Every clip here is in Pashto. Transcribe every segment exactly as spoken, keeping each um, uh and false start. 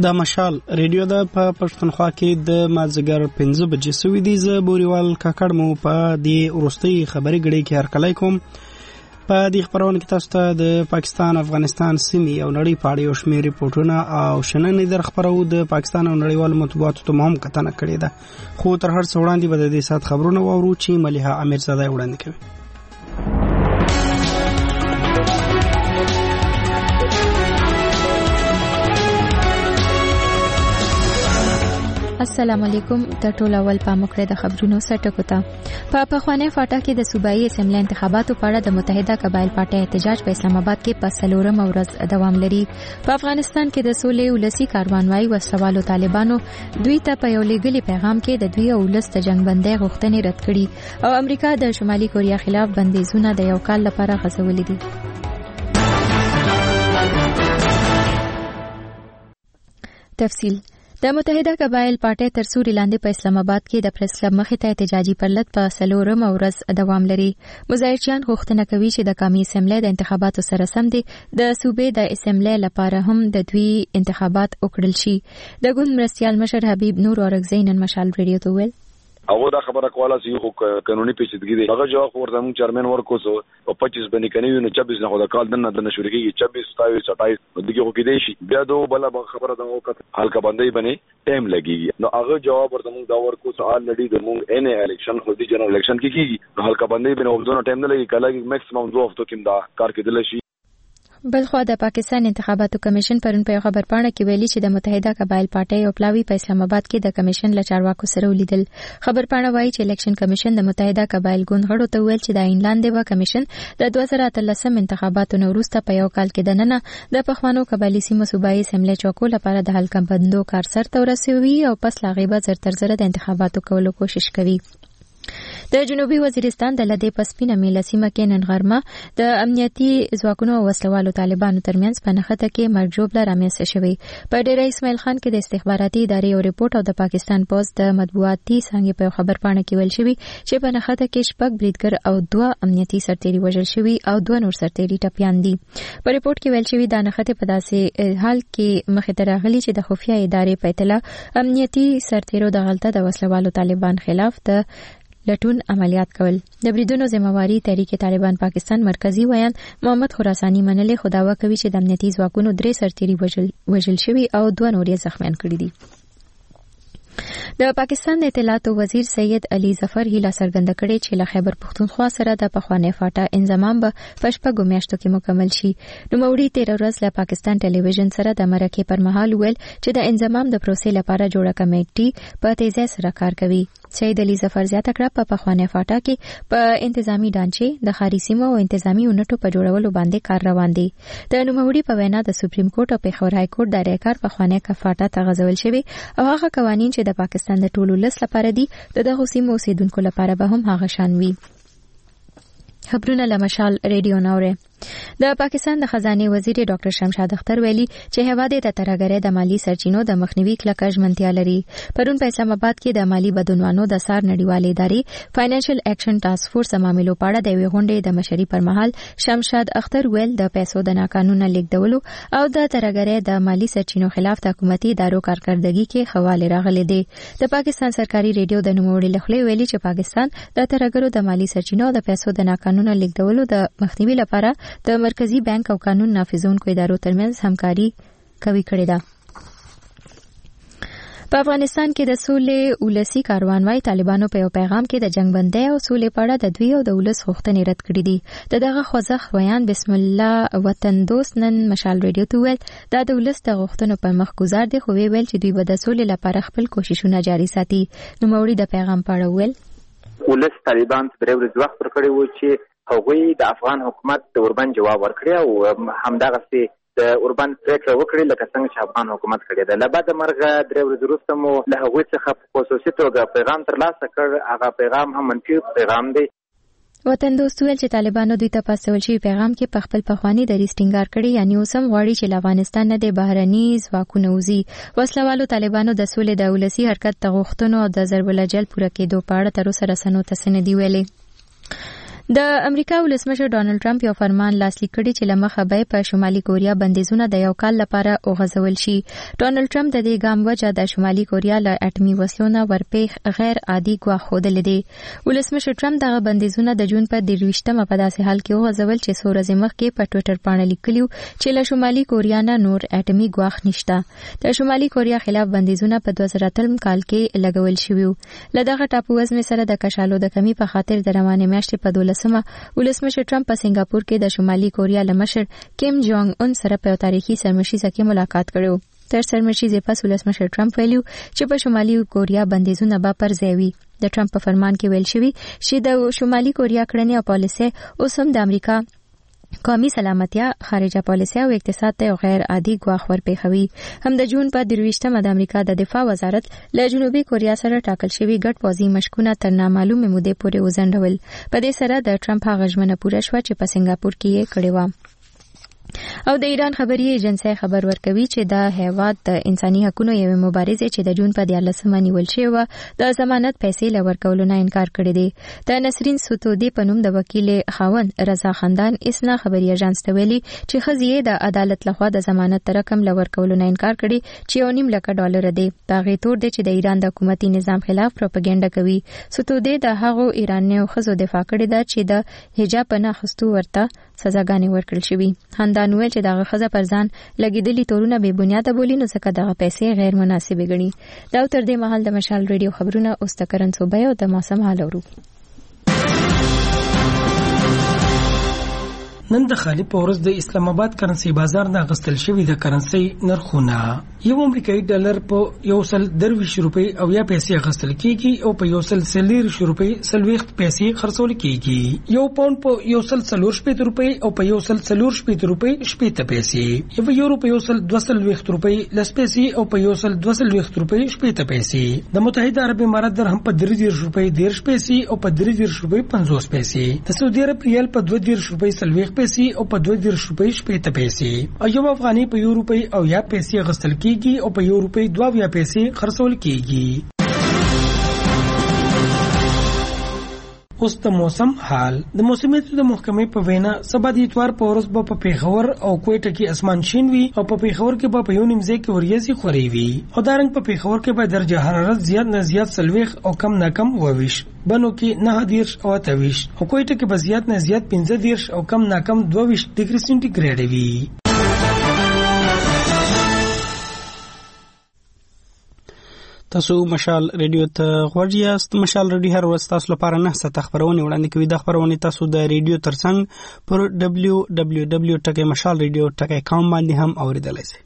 د مشال ریډیو د په پښتونخوا کې د مازیګر پنځه بجې سوي دي. زه بوريوال کاکړ مو په دې وروستۍ خبري غړي کې هرکلی کوم. په دې خبرونه کې تاسو ته د پاکستان افغانستان سیمې او نړۍ په اړه یو شمېر ریپورتونه او شننې در خبرو. د پاکستان او نړیوالو مطبوعاتو ته هم کتنه کړې ده، خو تر هر څه وړاندې به د دې سات خبرونه واورو چې مليحه امیرزاده وړاندې کوي. السلام علیکم. د ټولو اول په مخکړه د خبرونو سرټکو ته په پخوانی فاټا کې د صوبایي اسمبلی انتخاباتو په اړه د متحده قبایل پارټي احتجاج په اسلام آباد کې په څلورم ورځ دوام لري. په افغانستان کې د سولې ولسی کاروانوای و سوالو طالبانو دوی ته په یو لګلي پیغام کې د دوی او ولس د جنگ بندۍ غوښتنې رد کړي او امریکا د شمالي کوریا خلاف بندیزونه د یو کال لپاره غځولي دي. تفصیل د متحده قبایل پارټي تر سوري لاندې په اسلام آباد کې د پریس کلب مخې ته احتجاجي پرلط په څلورم ورځ دوام لري. مظاهرچیان غوښتنه کوي چې د قومي اسمبلی د انتخاباتو سره سم دي د صوبې د اسمبلی لپاره هم د دوی انتخابات وکړل شي. د ګوند مرستيال مشر حبیب نور اورګزی نن مشال ریډیو ته ویل هغه دا خبره کوله چې یو قانوني پیچیدګي دی. هغه جواب ورته موږ چیرمن ورکو سو او پچیس باندې کني نو چوبیس نه خو دا کال دنه د نشوري کې چوبیس ستایس ستایس دغه خو کې دی شي بیا دوه بل خبره دا وکړه حلقه باندې باندې ټایم لګي. نو هغه جواب ورته موږ دا ورکو سوال لري د موږ ان الیکشن خو دي جنرال الیکشن کې کیږي حلقه باندې باندې وبدونه ټایم نه لګي کله میکسیمم دوه هفتو کې دا کار کېدل شي. بلخوا د پاکستان انتخاباتو کمیشن پرون په خبر پاڼه کې ویلي چې د متحده قبایل پارټي او پلاوی په اسلام آباد کې د کمیشن له چارواکو سره ولیدل. خبر پاڼه وایي چې الیکشن کمیشن د متحده قبایل ګوند غړو ته ویل چې د اینلاند و کمیشن د دوه زره اتلسم انتخاباتو وروسته په یو کال کې د نننه د پخوانو قبایلی سیمو صوبایي اسمبلی چوکو لپاره د حلقه بندو کار سرته ورسوي او پس لا غیبه زر تر زر د انتخاباتو کولو کوشش کوي. د جنوبي وزیرستان د لدې پسپینه میله سیمه کې نن غرمه د امنیتي ځواکونو او وسلوالو طالبانو ترمنځ په نښته کې مرګ ژوبله رامنځته شوې. په ډیره اسماعیل خان کې د استخباراتي ادارې یو ریپورت او د پاکستان پوز د مطبوعاتي څنګه په خبر پاڼه کې ویل شوی چې په نښته کې شپږ بریدګر او دوه امنیتي سرتیري وژل شوي او دوه نور سرتیري ټپیان دي. په ریپورت کې ویل شوی دا نښته په داسې حال کې مخې ته راغلي چې د خفیه ادارې په اطلاع امنیتي سرتیرو د غلطه د وسلوالو طالبان خلاف د لټون عملیات کول. د بریدونو ذمہواری تحریک طالبان پاکستان مرکزی ویان محمد خراسانی منلې خو داوا کوي چې د امنیتي ځواکونو درې سرتیري وژل وژل شوي او دوه نور یې زخمیان کړي دي. د پاکستان د اطلاعاتو وزیر سید علي ظفر هیله څرګنده کړې چې له خیبر پښتونخوا سره د پخوانی فاټا انضمام به په شپږو میاشتو کې مکمل شي. نوموړي تیر ورځ له پاکستان ټلویزیون سره د مرکې پر مهال ویل چې د انضمام د پروسې لپاره جوړه کمیټي په تیزی سره کار کوي. سید علي ظفر زیاته کړه په پخوانی فاټا کې په انتظامی ډانچې د خاري سیمو او انتظامی یونټو په جوړولو باندې کار روان دی. د نوموړي په وینا د سپریم کورټ او پیښور های کورټ د ریکار پخوانی فاټا ته غځول شوی او هغه قوانین چې د پاکستان د ټولو لس لپاره دي د دغه سیمو اوسیدونکو لپاره به هم هغه شان وي. خبرونه له مشال ریډیو نوره. د پاکستان د خزانه وزیر ډاکټر شمشاد اختر ویلي چې هواد د ترګری د مالی سرچینو د مخنیوي کلکه ژمنتیا لري. پرون په اسلام آباد کې د مالی بدلونونو د سار نړیوالې ادارې فاینانشل اکشن ټاسک فورس معاملو په اړه د وی غونډې د مشري پر مهال شمشاد اختر ویل د پیسو د ناقانونه لیږدولو او د ترګری د مالی سرچینو خلاف د حکومتي ادارو کارکړدګي کې خواله راغلي دي. د پاکستان سرکاري ریډیو د نوموړي لخوا ویلي چې پاکستان د ترګرو د مالی سرچینو د پیسو د ناقانونه لیږدولو د مخنیوي لپاره د مرکزی بانک او قانون نافذونکو ادارو ترمنځ همکاري کوي کړې ده. په افغانستان کې د سولې ولسی کاروانوای طالبانو په یو پیغام کې د جنگ بندۍ او سولې په اړه د دوی او د ولس غوښتنې رد کړې دي. د دغه خوځښت ویان بسم الله وطن دوست نن مشال ریډیو ته ویل دا د ولس د غوښتنو پر مخ گزار دي خو ویل چې دوی به د سولې لپاره خپل کوششونه جاري ساتي. نوموړي د پیغام په اړه ویل ولس طالبان درې ورځې وخت ورکړی و چې هغوی د افغان حکومت د اوربند جواب ورکړی او همدغسې د اوربند پریکړه وکړي لکه څنګه چې افغان حکومت کړی ده. له بعده مرغه درې ورځې وروسته مو له هغوی څخه په خصوصي توګه پیغام ترلاسه کړ. هغه پیغام هم منفي پیغام دی. وطن دوست ویل چې طالبانو دوی ته پاسول شوی پیغام کې په خپل پخوانی دریځ ټینګار کړی یعنی اوس هم غواړي چې له افغانستان نه د بهرني ځواکونو وځي. وسلوالو طالبانو د سولې د ولسی حرکت د غوښتنو او د ضرب الجل پوره کېدو په اړه تر اوسه رسنیو ته څه نه دي ویلي. د امریکا ولسمشر ډانلډ ټرمپ یو فرمان لاسلیک کړی چې لمخه به په شمالي کوریا بندیزونه د یو کال لپاره وغځول شي. ډانلډ ټرمپ د دې ګام وجه د شمالي کوریا له اټومي وسلو نه ورپېښ غیر عادي ګواښ ښودلی دی. ولسمشر ټرمپ دغه بندیزونه د جون په درویشتمه په داسې حال کې وغځول چې څو ورځې مخکې په ټویټر پاڼه لیکلي چې له شمالي کوریا نه نور اټومي ګواښ نشته. د شمالي کوریا خلاف بندیزونه په دوه زره اتلس کال کې لګول شوي وو. له دغه ټاپو وزمې سره د کشالو د کمی په خاطر د روانې میاشتې په دولسمه ولسمشر ټرمپ په سنگاپور کې د شمالي کوریا له مشر کیم جونګ اون سره په تاریخي سرمشیزه کې ملاقات کړو. تر سرمشیزې پس ولسمشر ټرمپ ویلي چې په شمالي کوریا بندیزونه به پر ځای وي. د ټرمپ په فرمان کې ویل شوي چې د شمالي کوریا کړنې او پالیسي اوس هم د امریکا قومي سلامتیا، خارجه پالیسي او اقتصاد ته غیر عادي ګواښ ورپېښوي. هم د جون په درویشتمه د امریکا د دفاع وزارت له جنوبي کوریا سره ټاکل شوي ګډ پوځي مشکونه تر نامعلومې مودې پورې وځنډول. په دې سره د ټرمپ هغه ژمنه پوره شوه چې په سنگاپور کې یې کړې وه. او د ایران خبري ایجنسی خبر ورکوي چې د هیواد د انساني حقوقو یو مبارزه چې د جون په دیارلسمه نیول شوی و د ضمانت پیسې لور کولو نه انکار کړی دی. د نسرین سوتودی په نوم د وکیل خاوند رضا خاندان اسنا خبري ایجنس ته ویلي چې خزیه د عدالت لخوا د ضمانت رقم لور کولو نه انکار کړي چې یو نیم لک ډالر دی. دا غي تور دی چې د ایران د حکومتي نظام خلاف پروپاګاندا کوي. سوتودی د هغو ایرانیو خزو دفاع کړی دا چې د حجاب نه خستو ورته سزاګانې ورکړل شوې. خاندان ویل چې دغه خزه پر ځان لګیدلي تورونه بې بنیاده بولي نو ځکه دغه پیسې غیر مناسبې ګڼي. دا تر دې مهال د مشال ریډیو خبرونه اوس د کرن صوبې او د موسم حال اورو. نن د خالي په ورځ د اسلام آباد کرنسي بازار نه غستل شوی د کرنسي نرخونه یو امریکایي ډالر په یو سل درویش روپۍ او یا پیسې غستل کیږي او په یو سل سلیریش روپۍ سلويخت پیسې خرڅول کیږي. یو پاوند په یو سل څلور شپږ روپۍ او په یو سل څلور شپږ روپۍ شپږ پیسې. یو یورو په یو سل دوه سلويخت روپۍ لس پیسې او په یو سل دوه سلويخت روپۍ شپږ پیسې. د متحده عرب امارات درهم په درې روپۍ ډیر پیسې او په درې روپۍ پنځوس پیسې. د سعودي عرب ریال په دوه روپۍ سلويخت پیسې او په دوه روپۍ شپږ پیسې. او یو افغاني په یو روپۍ او یا پیسې غستل کیږي او په یو روپۍ دوه یا پیسې خرڅول کیږي. اوس د موسم حال. د موسمیاتو د محکمې په وینا سبا د اتوار په ورځ به په پیښور او کوټه کې اسمان شین وي او په پیښور کې به په یو نیم ځای کې وریځې خوري وي او دارنګ په پیښور کې به درجه حرارت زیات نه زیات سلويخ او کم نه کم وویش. بنو کې نه دیرش او تاویش او کوټه کې به زیات نه زیات پنځه دیرش او کم نه کم دوه ډیګري سنټیګریډ وي. تاسو مشال ریډیو ته غوږ یاست. مشال ریډیو هر ورځ تاسو لپاره نه ست خبرونه وړاندې کوي. د خبرونه تاسو د ریډیو ترڅنګ پر دبليو دبليو دبليو ټکی مشال ریډیو ټکی کام باندې هم اوریدلای شئ.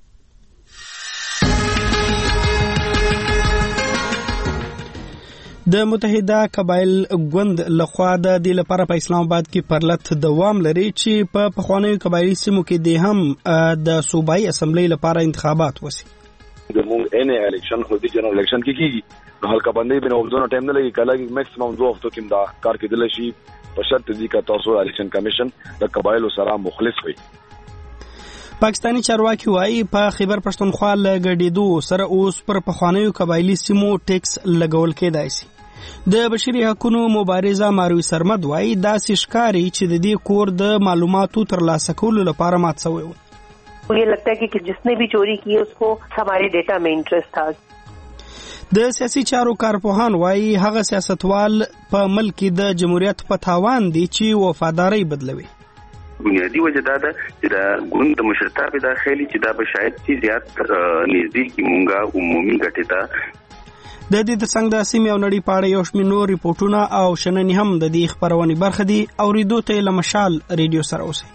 د متحده قبایل ګوند لخوا د دې لپاره په اسلام آباد کې پرلط دوام لري چې په پخوانیو قبایلی سیمو کې د هم د صوبایي اسمبلی لپاره انتخابات وشي. د مونږ ان الیکشن خو دي جنرال الیکشن کې کیږي نو هلکه باندې بنو ځونه ټایم نه لګي کله میکسیمم دوه هفتو کې دا کار کېدل شي په شرط دي چې تاسو الیکشن کمیشن د قبایلو سره مخلص وي. پاکستانی چارواکي وايي په خیبر پښتونخوا لګډېدو سره اوس پر پخوانیو قبایلی سیمو ټیکس لګول کېدای شي. د بشري حقوقو مبارزه ماروي سرمد وايي دا سشکاري چې د دې کور د معلوماتو ترلاسه کولو لپاره مات شوی و. मुझे लगता है कि जिसने भी चोरी की उसको हमारे डेटा में इंटरेस्ट था. د سیاسي چارو کارپوهان وايي هغه سیاستوال په ملک د جمهوریت په تاوان دي چې وفاداری بدلوي. بنیادی وجه دا ده چې دا ګوند د مشرتابه داخلي چې دا به شاید چې زیات نږدې مونږه عمومي ګټه ده. د دې د څنګه د سیمې او نړۍ په اړه یو شمېر ریپورتونه او شننې هم د دې خبرونې برخه دي. اوریدو ته له مشال ریډیو سره اوسئ.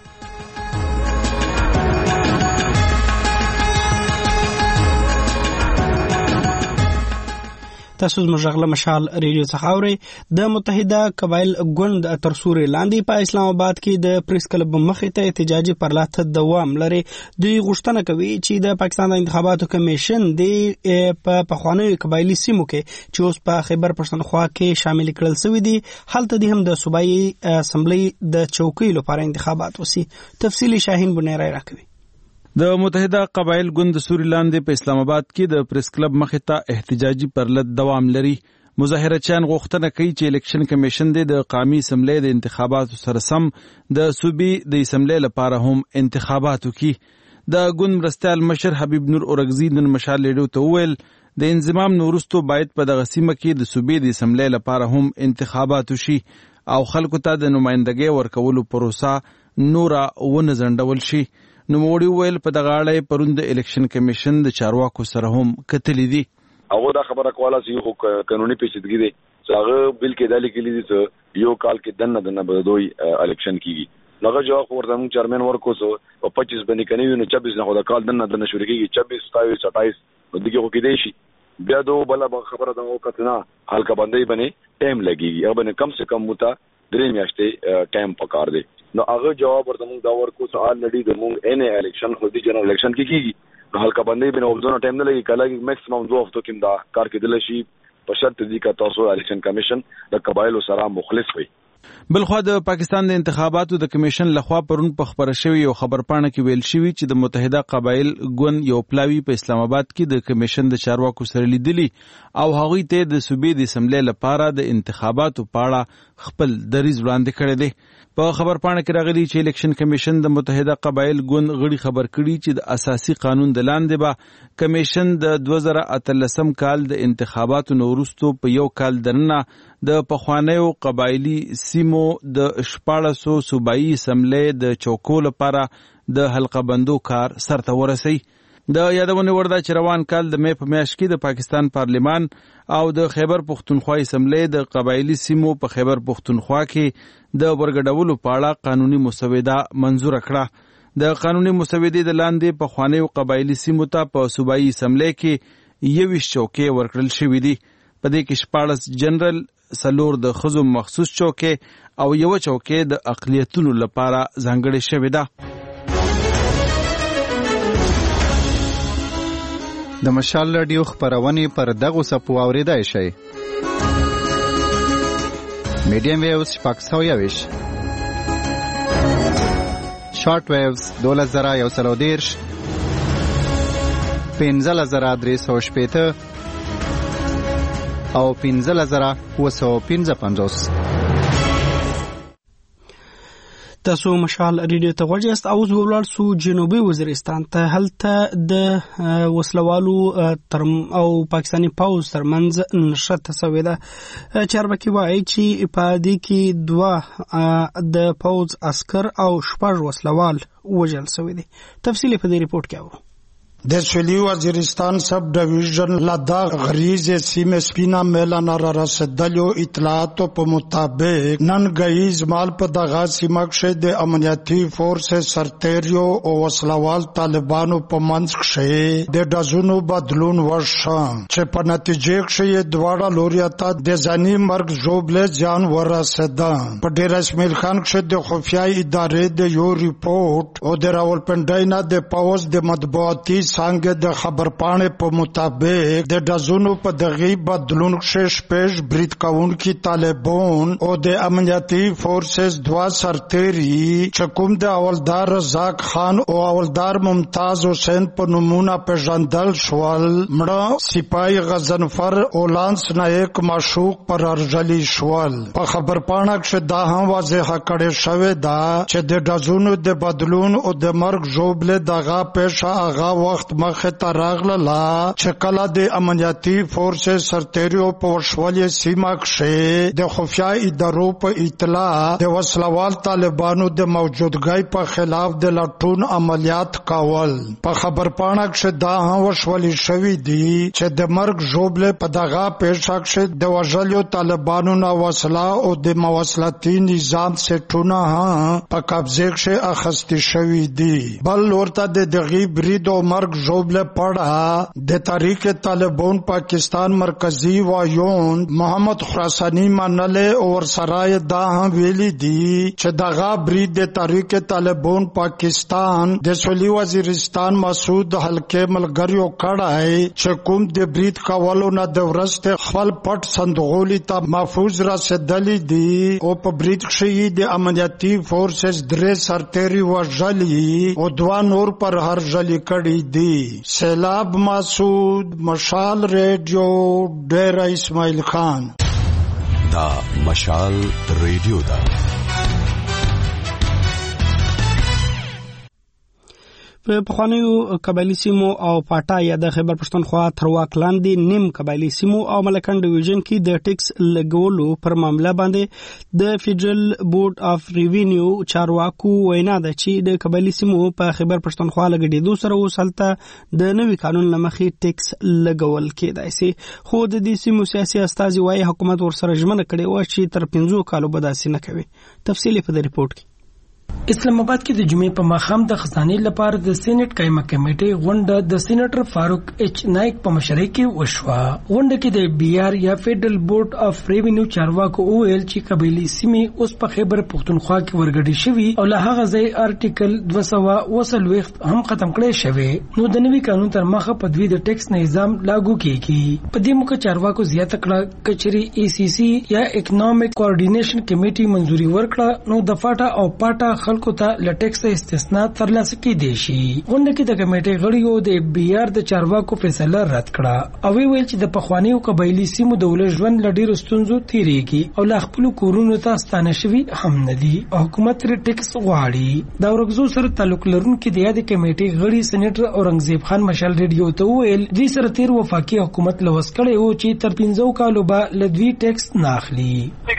تاسو زموږ غږ مشال ریډیو څخه اورئ. د متحده قبایل ګوند تر سوري لاندې په اسلام آباد کې د پریس کلب مخې ته احتجاجي پرلط دوام لري. دوی غوښتنه کوي چې د پاکستان د انتخاباتو کمیشن د په پخوانیو قبایلی سیمو کې چې اوس په خیبر پښتونخوا کې شامل کړل شوی دي هلته د هم د صوبایي اسمبلی د چوکۍ لپاره انتخابات وشي. تفصیلی شاهین بنیرای راکوي. د متحده قبایل ګوند سوري لاندې په اسلام آباد کې د پریس کلب مخې ته احتجاجي پرلط دوام لري. مظاهرچیان غوښتنه کوي چې الیکشن کمیشن د قومي اسمبلی د انتخاباتو سره سم د صوبې د اسمبلی لپاره هم انتخابات وکړي. د ګوند مرستیال مشر حبیب نور اورګزي نن مشال لیډو ته وویل د انضمام نورستو باید په دغه سیمه کې د صوبې د اسمبلی لپاره هم انتخابات وشي او خلکو ته د نمائندګۍ ورکولو پروسه نوره ونه ځنډول شي. نوموړي وویل په دغه اړه پرون د الیکشن کمیشن د چارواکو سره هم کتلې دي. هغه دا خبره کوله چې یو قانوني پیچیدګي دی چې هغه بل کې دالي کې لیدي چې یو کال کې دنه دنه به دوی الیکشن کیږي. هغه جواب ورته موږ چیرمن ورکو سو او پچیس باندې کني نو چوبیس نه خو دا کال دنه دنه شروع کیږي چوبیس ستایس ستایس دغه خو کې دی شي بیا دو بل خبره دا وکړه حلقه باندې باندې ټایم لګيږي هغه باندې کم سے کم متا درې میاشتې ټایم پکار دی. نو هغه جواب ورته موږ دا ورکو سوال لړۍ د موږ ان الیکشن خو دي جنرال الیکشن کې کیږي حلقه باندې بنو ځونه ټایم نه لګي کله میکسیمم دوه هفتو کې دا کار کېدل شي په شرط دي چې تاسو الیکشن کمیشن د قبایلو سره مخلص وي. بلخوا د پاکستان د انتخاباتو د کمیشن لخوا پرون په خبره شوی یو خبرپاڼه کې ویل شوی چې د متحده قبایل ګوند یو پلاوی په اسلام آباد کې د کمیشن د چارواکو سره لیدلی او هغوی ته د صوبې د اسمبلی لپاره د انتخاباتو په اړه خپل دریځ وړاندې کړی دی. په خبرپاڼه کې راغلی چې الیکشن کمیشن د متحده قبایل ګوند غړي خبر کړي چې د اساسي قانون د لاندې به کمیشن د دوه زره اتلسم کال د انتخاباتو وروسته په یو کال دننه د پخوانیو قبایلی سیمو د شپاړسو صوبایي اسمبلی د چوکو لپاره د حلقه بندو کار سرته ورسوي. د یادونه ورده چې روان کال د مې په میاشت کې د پاکستان پارلیمان او د خیبر پختونخوا اسمبلی د قبایلی سیمو په خیبر پختونخوا کې د ورګډولو په اړه قانوني مسوده منظور کړه. د قانوني مسودې د لاندې په خوانیو قبایلی سیمو ته په صوبایي اسمبلی کې یویش چوکۍ ورکړل شوې دي. په دې کې شپاړس جنرال سلور د خزو مخصوص چوکۍ او یو چوکۍ د اقلیتونو لپاره ځانګړې شوې ده. د مشال رادیو خبرونه پر دغه سپو اوریدای شي. میډیم ویوز شپږ سوه یویش، شارټ ویوز دوله زره یو سل او دېرش، پنځه زره درې سوه شپېته او پنځه زره اووه سوه پنځه پنځوس. تاسو مشال ریډیو ته غوږ یاست. اوس ولاړ سو جنوبي وزیرستان ته. هلته د وسلوالو ترم او پاکستاني پوز ترمنځ نښته شوې ده. چارواکي وایي چې په دې کې دوه د پوز عسكر او شپږ وسلوال وژل شوي دي. تفصیل په دې ریپورت کې اورو. د سویلی وزیرستان سب ډیویژن لدا غریز سیمه سپینا میلان را رسیدلو اطلاعاتو په مطابق نن غیز مال په دغه سیمه کې د امنیتي فورس سرتیریو او وسلوال طالبانو په منځ کې د دزونو بدلون وشو چې په نتیجه کې دواړه لورياته د ځاني مرګ جوړل ځان ورسېده. په ډیر اسماعیل خان کې د خفیه ادارې د یو ریپورت او د راولپنډای نه د پاوز د مطبوعاتي څنګه د خبرپاڼې په مطابق د دزونو په دغه بدلون کې شپږ برید کوونکي طالبان او د امنیتي فورسز دوا سرتيري چې کوم د اولدار رزاق خان او اولدار ممتاز حسین په نمونه پیژندل شول مړه سپای غزنفر او لانس نایک مشوق پر ارجلی شول. په خبرپاڼه کې دا هم واضح کړی شوی دا چې د دزونو د بدلون او د مرګ جوړل دغه پېښه هغه وخت مخه ته راغله چې کله د امنیتي فورس سرتیریو په وشولې سیمه کې د خفیه ادارو په اطلاع د وسلوال طالبانو د موجودګۍ په خلاف د لټون عملیات کول. په خبرپاڼه کې دا هم وشولې شوې دي چې د مرګ جوړل په دغه پېښه کې د وژلو طالبانو نه وسله او د مواصلاتي نظام سټونه په قبضه کې اخیستل شوې دي. بل ورته د دغه برید او مرګ جوبل پڑا د تحریک طالبان پاکستان مرکزی وایون محمد خراسانی منله اور سرای دا هم ویلی دی چې دغه برید د تحریک طالبان پاکستان د سویلی وزیرستان مسعود حلقه ملګریو کړای چې کوم د برید کولو نه د ورسته خپل پټ صندوقلی ته محفوظ رسیدلی دی او په برید کې د امنیتي فورسز درې سرتيري وژلي او دوه نور پر هر ځلی کړي دي. دی. سیلاب مسعود، مشال ریڈیو، ډیره اسماعیل خان. دا مشال ریډیو دا. په پخوانیو قبایلي سیمو او پاټا یا د خیبر پښتونخوا تر واک لاندې نیم قبایلي سیمو او ملکن ډیویژن کې د ټیکس لګولو پر معاملې باندې د فیډرل بورډ اف ریوینیو چارواکو وینا ده چې د قبایلي سیمو په خیبر پښتونخوا لګډېدو سره اوس هلته د نوي قانون له مخې ټیکس لګول کېدای سي، خو د دې سیمو سیاسي استازي وايي حکومت ورسره ژمنه کړې وه چې تر پنځو کالو به داسې نه کوي. تفصیل په دې رپورټ کې. اسلام آباد کې د جمعې په ماښام د خزانې لپاره د سېنات قایمه کمیټې غونډه د سېنیټر فاروق ایچ نایک په مشرۍ کې وشوه. غونډه کې د بي آر یا فیډرل بورډ اف ریوینیو چارواکو وویل چې قبایلي سیمې اوس په خیبر پښتونخوا کې ورګډې شوي او له هغه ځای ارټیکل دوه سوه اووه څلوېښت هم ختم کړی شوی، نو د نوي قانون تر مخه په دوی د ټیکس نظام لاګو کیږي. په دې موقع چارواکو زیاته کړه کچري ای سی سی یا اکنامک کوارډینیشن کمیټې منځوري ورکړه نو د فاټا او پاټا خلکو ته له ټیکس استثنا ترلاسه کېدای شي. غونډه کې د کمیټې غړیو د بي آر د چارواکو فیصله رد کړه او ویل چې د پخوانیو قبایلي سیمو د ولس ژوند له ډېرو ستونزو تېرېږي او له خپلو کورونو ته ستانه شوي هم نه دي او حکومت ترې ټیکس غواړي. د اورګزو سره تعلق لرونکي د یادې کمیټې غړي سېنیټر اورنګزیب خان مشال ریډیو ته وویل دوی سره تېر وفاقي حکومت لوس کړی و چې تر پنځو کالو به له دوی ټیکس نه اخلي.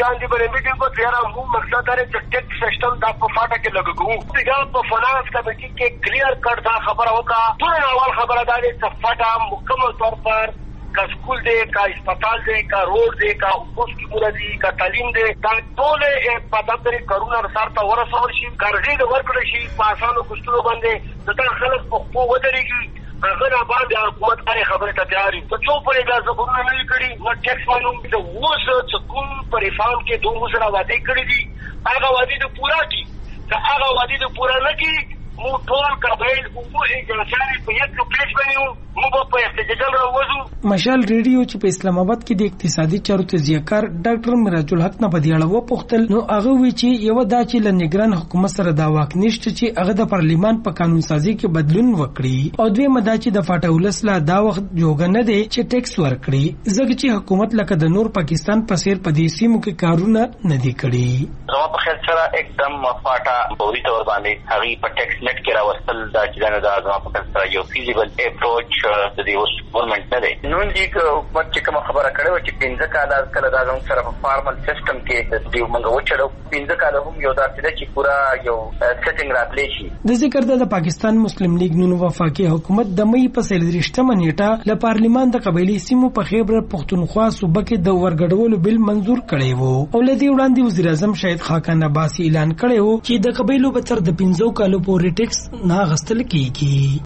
دیگر په فنانس کمیټې کې کلیر کړ دا خبره وکړه. ټول اول خبره دا ده چې فټا مکمل طور پر کا سکول دی، کا اسپیټال دی، کا روډ دی، کا اوس کی پورا دی، کا تعلیم دی، دا ټول په دغه کرونا سره تا ورسول شي، کارګي د ورکړل شي په اسانو کوستلو باندې د تا خلک په خو ودرېږي. هغه نه باندې حکومت هغه خبره ته تیار دي. څو پرې دا زبرونه نه کړی نو ټیکس معلوم دي. اوس چې کوم پر ریفارم کې دوه سره وعده کړی دي هغه وعده د پورا کی هغه وادي د پورا نه کی مو ټول قبایل او اجازه په یک پلیس باندې مو په احتجاج راوځو. مشال ریډیو چې په اسلام آباد کې د اقتصادي چارو تجزیه‌کار ډاکټر میراج الحق نه بدیاله و پوښتل نو هغه وی چې یو دا چې ل نگران حکومت سره دا واک نشته چې هغه د پارلیمان په قانون سازي کې بدلون وکړي او دوی مدا چې د فاټا ولسلا دا وخت جوګ نه دی چې ټیکس ورکړي ځکه چې حکومت لکه د نور پاکستان په سیر په دې سیمو کې کارونه نه دي کړي. زما په خیال سره एकदम فاټا بوري تور باندې هغه په ټیکس نت کې راوستل دا چې دا زما په خیال سره یو فیزیبل اپروچ د دې اوس ګورنمنت نه دی. نو دې حکومت چې کوم خبره کړې و چې پنځه کاله کله دا زموږ سره په فارمل سیستم کې د موږ وچړو پنځه کاله هم یو داسې ده چې پورا یو سیټینګ راتلی شي. د ذکر د پاکستان مسلم لیگ نون وفاقي حکومت د مې په څلوېښتمه نیټه له پارلیمان د قبایلي سیمو په خیبر پښتونخوا صوبه کې د ورګډولو بل منظور کړی وو او له دې وړاندې وزیر اعظم شهید خاقان عباسي اعلان کړی وو چې د قبایلو به تر د پنځو کالو پورې ټیکس نه اخیستل کیږي.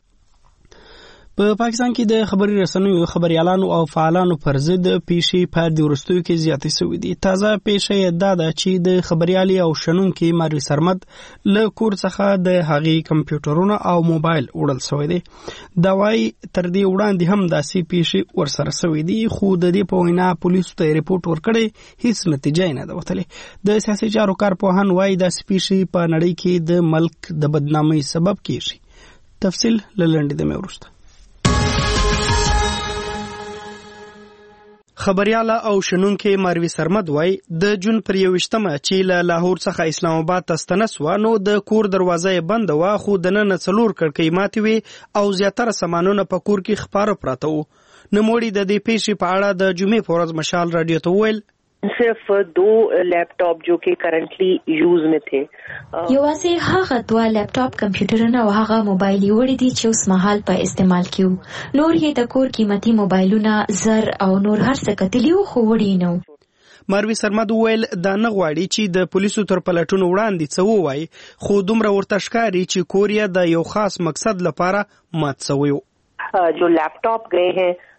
په پاکستان کې د خبري رسنیو خبريالانو او فعالانو پر ضد پیښې په د ورستیو کې زیاتې شوې دي. تازه پیښه دا ده چې د خبريالي او شنونکو مروي سرمد له کور څخه د هغي کمپیوټرونو او موبایل وړل شوی دی. دا وايي تر دې وړاندې هم داسې پیښې ورسره شوې دي خو د دې په وینا پولیسو ته ریپورت ورکړي هیڅ نتیجه نه ده وتلې. د سیاسي چارو کارپوهان وايي داسې پیښې په نړۍ کې د ملک د بدنامۍ سبب کیږي. تفصیل لړندې د مې ورسته. خبرياله او شنونکو مروي سرمد وای د جون پر یوشتمه چې له لاهور څخه اسلام آباد ته ستنسو نو د کور دروازه بند و خو د نن څلور کړکۍ ماتې وي او زیاتره سامانونه په کور کې خبره پراته وو. نموړي د دې پیښې په اړه د جمعې په ورځ مشال رادیو ته ویل صرف دو لیپټاپ جو کې کرنٹلی یوز میں تھے یوازې هغه دوه لیپټاپ کمپیوټرونه او هغه موبایل وړي دي چې اوس مهال په استعمال کیو. نور یې د کور قیمتي موبایلونه زر او نور هر څه کتلیو خو وړي نو. مروي سرمد ویل دا نه غواړي چې د پولیسو تر پلټونو وړاندې څه ووایي خو دومره ورته ښکاري چې کوریا د یو خاص مقصد لپاره مات شوی. جو لیپټاپ گئے ہیں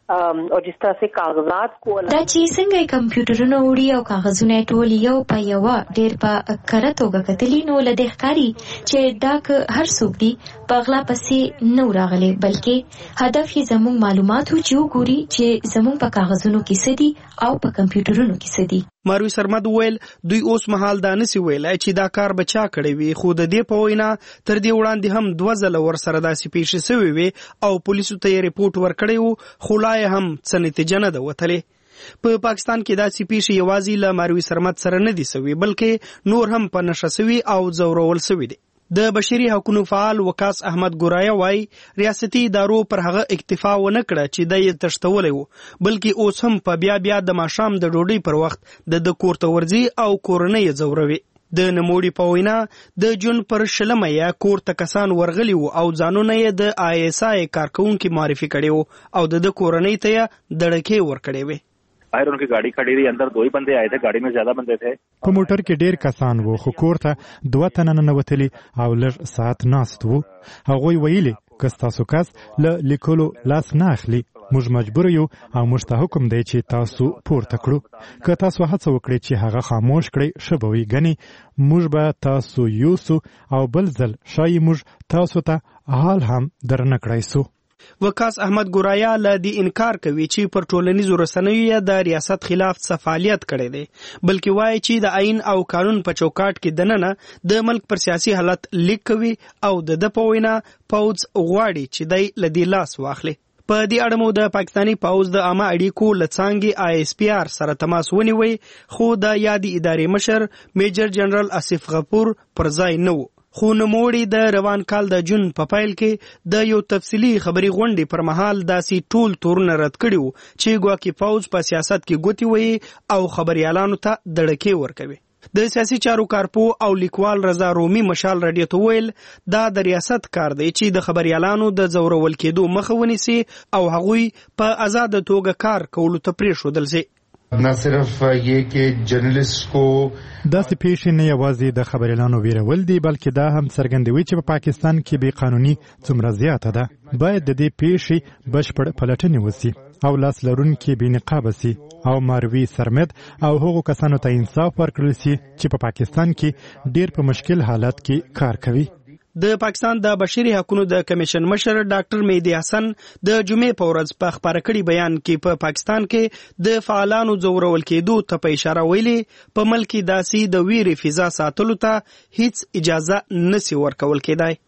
और जिस तरह से कागजात को دا چې څنګه کمپیوټرونه وړي او کاغذونه ټول یو په یو ډېر په کره توګه کتلی نو له دې ښکاري چې دا که هر څوک دی په غلا پسې نه راغلی بلکې هدف یې زموږ معلومات و چې وګوري چې زموږ په کاغذونو کې څه دي او په کمپیوټرونو کې څه دي. ماروي سرمد ویل دوی اوس مهال دا نسی ویلای چې دا کار بچا کړی وي خو د دې په وینا تر دې وړاندې هم دوه ځله ورسره داسې پیښې شوې وي او پولیسو ته یې رپورټ ورکړی و خو لا یې هم څه نتیجه نه ده وتلې. په پاکستان کې داسې پیښې یوازې له ماروي سرمد سره نه دي سوي بلکې نور هم په نشه سوي او ځورول سوي دي. د بشري حقوقو فعال وکاس احمد ګورایا وای ریاستي ادارو پر هغه اکتفا ونه کړه چې د یې تشتولې وو بلکې اوس هم په بیا بیا د ماښام د ډوډۍ پر وخت د د کور ته ورځي او کورنۍ یې ځوروي. د نموړي په وینا د جون پر شلمه یې کور ته کسان ورغلي وو او ځانونه یې د آی ایس آی کارکونکو معرفي کړي وو او د کورنۍ ته یې دړکې ورکړې وي. باہر ان کی گاڑی کھڑی رہی اندر دو ہی بندے آئے تھے گاڑی میں زیادہ بندے تھے په موټر کې ډیر کسان وو خو کور ته دوه تنه ننوتلي او لږ ساعت ناست وو. هغوی ویلي که ستاسو کس له لیکلو لاس نه اخلي موږ مجبور یو او موږ ته حکم دی چې تاسو پورته کړو که تاسو هڅه وکړئ چې هغه خاموش کړئ ښه به وي ګنې موږ به تاسو یوسو او بل ځل ښایي موږ تاسو ته حال هم درنه کړی سو. وکاس احمد ګورایا له دې انکار کوي چې پر ټولنیزو رسنیو د ریاست خلاف څه فعالیت کړی دی بلکې وایي چې د آئین او قانون په چوکاټ کې دننه د ملک پر سیاسي حالت لیک کوي او د د په وینا پوځ غواړي چې دی له دې لاس واخلي. په دې اړه مو د پاکستاني پوځ د عامه اړیکو له څانګې آی ایس پی آر سره تماس ونیوی خو د یادې ادارې مشر میجر جنرال آصف غفور پر ځای نه و. خو نوموړي د روان کال د جون په پیل کې د یو تفصیلي خبري غونډې پر مهال داسې ټول تورونه رد کړي وو چې ګواکې پوځ په سیاست کې ګوتې وهي او خبريالانو ته دړکې ورکوي. د سیاسي چارو کارپو او لیکوال رضا رومي مشال رادیو ته ویل دا د ریاست کار دی چې د خبريالانو د زورول کېدو مخه ونیسي او هغوی په آزاد توګه کار کولو ته پرېښودل شي. نه صرف یہ کہ جرنلسٹ کو داسې پیښې نه یوازې د خبريالانو ویرول دي بلکې دا هم څرګندوي چې په پاکستان کې بې قانوني څومره زیاته ده. باید د دې پیښې بشپړ پلټنې وسي او لاس لرونکي بې نقابه سي او ماروي سرمد او هغو کسانو ته انصاف ورکړل سي چې په پاکستان کې ډیر په مشکل حالت کې کار کوي. د پاکستان د بشري حقوقو د کمیشن مشر ډاکټر مهدي حسن د جمعې په ورځ په خبره کړي بیان کې په پاکستان کې د فعالانو زورول کېدو ته په اشاره ویلي په ملک داسې د ویري فضا ساتلو ته هیڅ اجازه نسی ورکول کېدای.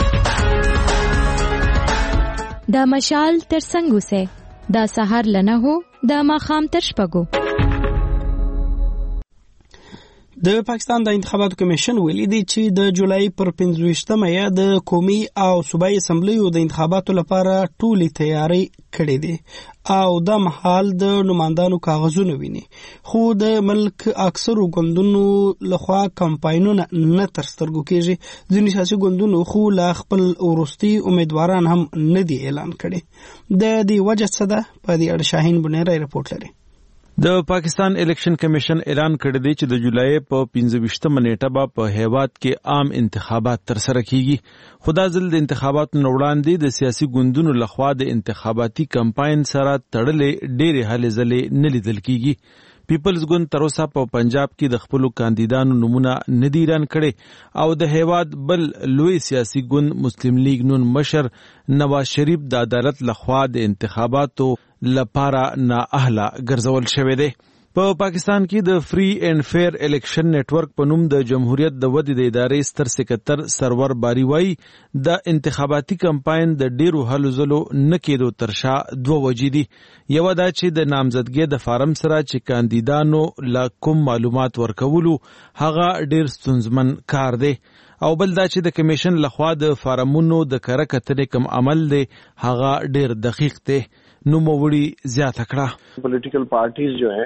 د مشال تر څنګه سه د سحر لنه هو د ماخام تر شپږو. د پاکستان د انتخاباتو کمیشن ویلي دی چې د جولای پر پنځه ویشتمه یا د قومي او صوبایي اسمبلیو د انتخاباتو لپاره ټولې تیاری کړې دي او د محل د نمائندانو کاغذونه ویني خو د ملک اکثرو ګوندونو لخوا کمپاینونه نه تر سترګو کېږي. ځینې سیاسي ګوندونو خو لا خپل وروستي امیدواران هم نه دي اعلان کړي. د دې وجه څه ده په دې اړه شاهین بنيري رپورټ لري. د پاکستان الیکشن کمیشن اعلان کړی دی چې د جولای په پنځه ویشتمه نیټه به په هیواد کې عام انتخابات ترسره کیږي. خدا ځل د انتخاباتو وړاندې د سیاسي ګوندونو لخوا د انتخاباتي کمپاین سره تړلې ډېرې هلې ځلې نه لیدل کیږي. پیپلز ګوند تر اوسه په پنجاب کې د خپلو کاندیدانو نمونه نه دي اعلان کړي او د هیواد بل لوی سیاسي ګوند مسلم لیگ نون مشر نواز شریف د عدالت لخوا د انتخاباتو لپاره نااهله ګرځول شوی دی. په پاکستان کې د فری اینڈ فیر الیکشن نیټورک په نوم د جمهوریت د ودې د ادارې ستر سکرټر سرور باری وایي د انتخاباتي کمپاین د ډیرو هلو ځلو نه کېدو تر شا دوه وجې دي. یوه دا چې د نامزدګۍ د فارم سره چې کاندیدانو له کوم معلومات ورکولو هغه ډیر ستونزمن کار دی او بل دا چې د کمیشن لخوا د فارمونو د کره کتنې کوم عمل دی هغه ډیر دقیق دی. نو موړي زیاته کړه پولیټیکل پارټیز جو ہے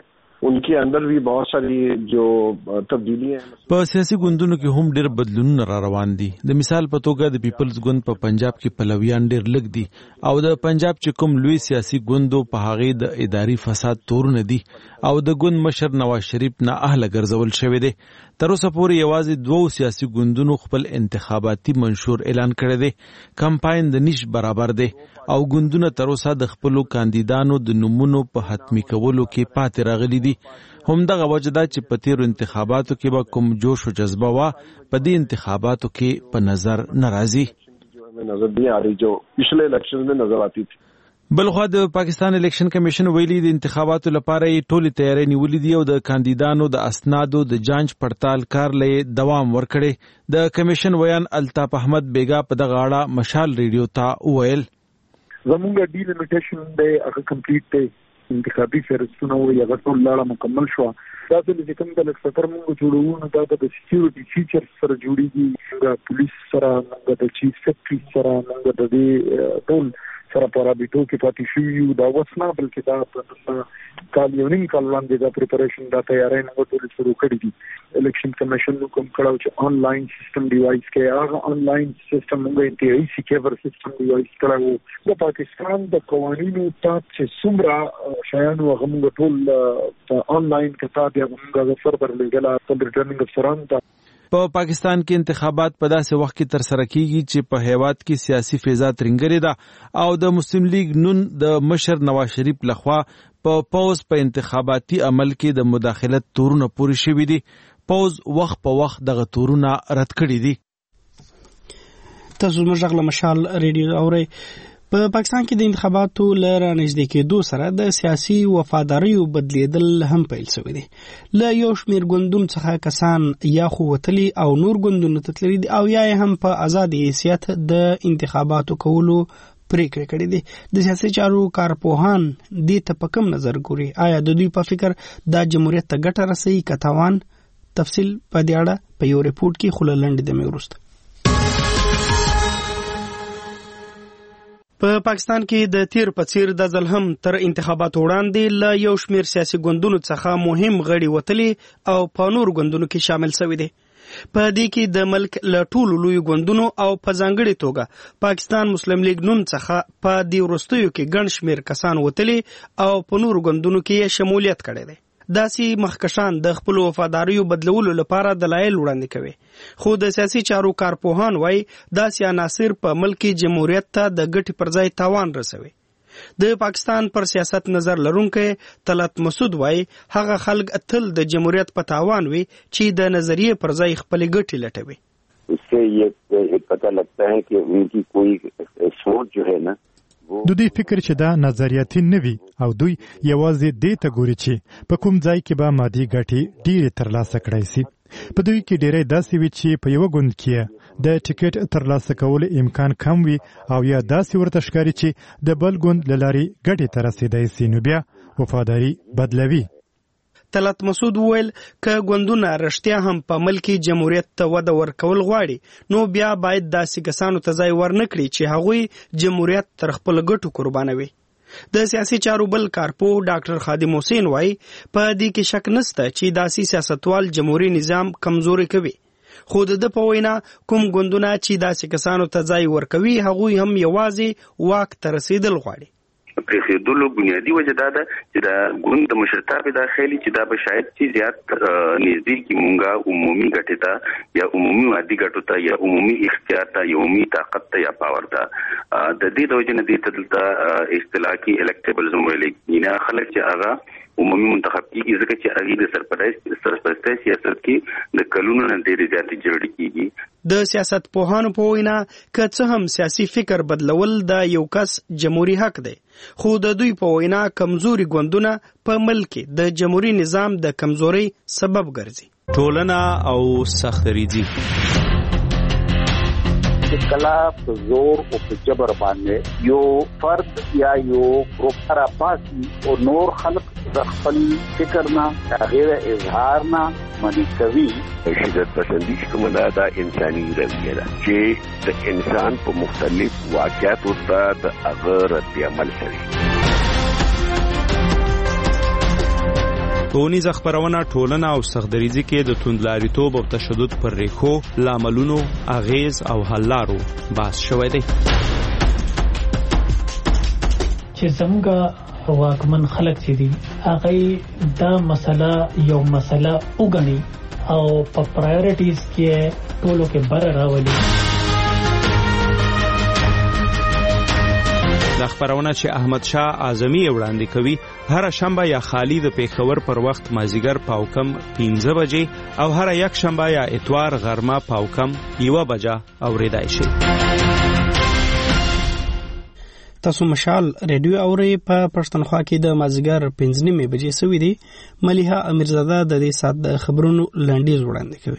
उनके अंदर भी बहुत सारी जो तब्दीलियां हैं. په سیاسي ګوندونو کې هم ډېر بدلونونه را روان دي. د مثال په توګه د پیپلز ګوند په پنجاب کې پلویان ډېر لږ دي او د پنجاب چې کوم لوی سیاسي ګوندو په هغې د اداري فساد تورونه دي او د ګوند مشر نواز شریف نه اهله ګرځول شوی دی. تر اوسه پورې یوازې دوو سیاسي ګوندونو خپل انتخاباتي منشور اعلان کړی دی. کمپاین د نیش برابر دی او ګوندونه تر اوسه د خپلو کاندیدانو د نومونو په حتمي کولو کې پاتې راغلي دي. همدغه وجه ده چې په تیرو انتخاباتو کې به کوم جوش او جذبه وه په دې انتخاباتو کې په نظر نه راځي. بلخوا د پاکستان الیکشن کمیشن ویلي د انتخاباتو لپاره یې ټولې تیارۍ نیولې دي او د کاندیدانو د اسنادو د جانچ پړتال کار له دوام ورکړي. د کمیشن ویان الطاف احمد بیگا په دغه اړه مشال ریډیو ته وویل زمونږ ډیلیمیټیشن دی هغه کمپلیټ دی. انتخابي فهرستونه وي هغه ټول لاړه مکمل شوه. دا د کوم د لږ سفر موږ جوړوو نو دا د سکیورټي فیچر سره جوړېږي. موږ پولیس سره موږ د چیف سیکرټري سره موږ د دې ټول سره په رابطو کې پاتې شوي یو. دا اوس نه بلکې دا په کال یو نیم کال وړاندې دا پریپریشن دا تیاری موږ ټول شروع کړي دي. الیکشن کمیشن نو کوم کړو چې آنلاین سیستم ډیوایس کې هغه آنلاین سیستم موږ انتهایی سکیور سیستم ډیوایس کړو. د پاکستان د قوانینو تحت چې څومره شیان هغه موږ ټول په آنلاین کتاب یا موږ فردر لګلا په ریټرنینګ افسران ته. په پاکستان کې انتخابات په داسې وخت کې ترسره کیږي چې په هیواد کې سیاسي فضا ترنګرې ده او د مسلم لیگ نون د مشر نواز شریف لخوا په پوز په انتخاباتي عمل کې د مداخلت تورونه پوری شوي دي. پوز وخت په وخت دغه تورونه رد کړي دي. تاسو زموږ له مشال ریډیو اورئ. په پاکستان کې د انتخاباتو له رانږدې کېدو سره د سیاسي وفاداریو بدلیدل هم پیل شوی دی. له یو شمېر ګوندونو څخه کسان یا خو وتلي او نور ګوندونو ته تللي دي او یا یې هم په ازاد حیثیت د انتخاباتو کولو پریکړې کړې دي. د سیاسي چارو کارپوهان دې ته په کوم نظر ګوري؟ آیا د دوی په فکر دا جمهوریت ته ګټه رسوي که تاوان؟ تفصیل په دې اړه په یو ریپورت کې خو له لنډې دمې وروسته. په پاکستان کې د تیر په څیر د ځل هم تر انتخاباتو وړاندې له یو شمېر سیاسي ګوندونو څخه مهم غړي وتلي او په نور ګوندونو کې شامل شوي دي. په دې کې د ملک له ټولو لوی ګوندونو او په ځانګړې توګه پاکستان مسلم لیگ نون څخه په دې وروستیو کې ګڼ شمېر کسان وتلي او په نور ګوندونو کې شمولیت کړی دی. داسې مخکشان د خپل وفاداریو بدلولو لپاره دلایل وړاندې کوي. خو د سیاسي چارو کارپوهان وایي داسې عناصر په ملکی جمهوریت ته د ګټې پر ځای تاوان رسوي. د پاکستان پر سیاست نظر لرونکی طلعت مسعود وایي هغه خلک تل د جمهوریت په تاوان وي چې د نظریې پر ځای خپل ګټې لټوي. اس سے یہ پتہ لگتا ہے کہ ان کی کوئی سوچ جو ہے نا د دوی فکر چې دا نظریاتي نه وي او دوی یوازې دې ته ګوري چې په کوم ځای کې به مادي ګټې ډېرې ترلاسه کړای شي. په دوی کې ډېری داسې وي چې په یوه ګوند کې د ټیکټ ترلاسه کولو امکان کم وي او یا داسې ورته ښکاري چې د بل ګوند له لارې ګټې ته رسېدای شي نو بیا وفاداري بدلوي. طلعت مسعود وویل که ګوندونه رښتیا هم په ملکی جمهوریت ته وده ورکول غواړي نو بیا باید داسې کسانو ته ځای ورنکړي چې هغوی جمهوریت تر خپل ګټو قربانوي. د سیاسي چارو بل کارپوه ډاکټر خادم حسین وایي په دې کې شک نشته چې داسې سیاستوال جمهوري نظام کمزوري کوي. خو د په وینا کوم ګوندونه چې داسې کسانو ته ځای ورکوي هغوی هم یوازې واک ته رسیدل غواړي. پرېښودلو بنیادي وجه دا ده چې د ګوند د مشرتابې داخلي چې دا به شاید چې زیات نږدې کړي مونږه عمومي ګټې ته یا عمومي مادي ګټو ته یا عمومي اختیار ته یا عمومي طاقت ته یا پاور ته. د دې د وجې نه دې ته دلته اصطلاح کې الکټیبلزم ویل کېږي. خلک چې هغه عمومي منتخب کېږي ځکه چې هغې د سرپرستۍ سیاست کې د کلونو نه ډېرې زیاتې جوړې کېږي. د سیاست پوهانو په وینا که څه هم سیاسي فکر بدلول د یو کس جمهوری حق دی خو د دوی په وینا کمزوري ګوندونه په ملک د جمهوری نظام د کمزوري سبب ګرځي. ټولنه او سختریزي کلا په زور او په جبر باندې یو فرد یا یو ګروپ را پاسي او نور خلق د خپل فکر نه غیر اظهار نه منی کوي. شدت پسندی کومه دا انساني رویه ده چې د انسان په مختلف واقعاتو ته د هغه رد عمل کوي. ټولنیزه خپرونه ټولنه او سختدریځي کې د توندلاریتوب او تشدد پر ریښو، لاملونو، اغیز او حل لارو بحث شوی دی. چې څنګه واکمن خلک چې دي هغه دا مسله یو مسله وګڼي او په پرایورټیز کې ټولو کې بر راولي. دا خبرونه چې احمد شاه اعظمي وړاندې کوي هر شنبه یا خالی د پیښور پر وخت مازیګر پاوکم پنځه بجې او هر یک شنبه یا اتوار غرمه پاوکم یو بجه اوریدای شي. تاسو مشال ریډیو اوري په پښتونخوا کې د مازیګر پنځه نیمې بجې سوي دي. ملیحه امیرزاده د دې سات د خبرونو لنډیز وړاندې کوي.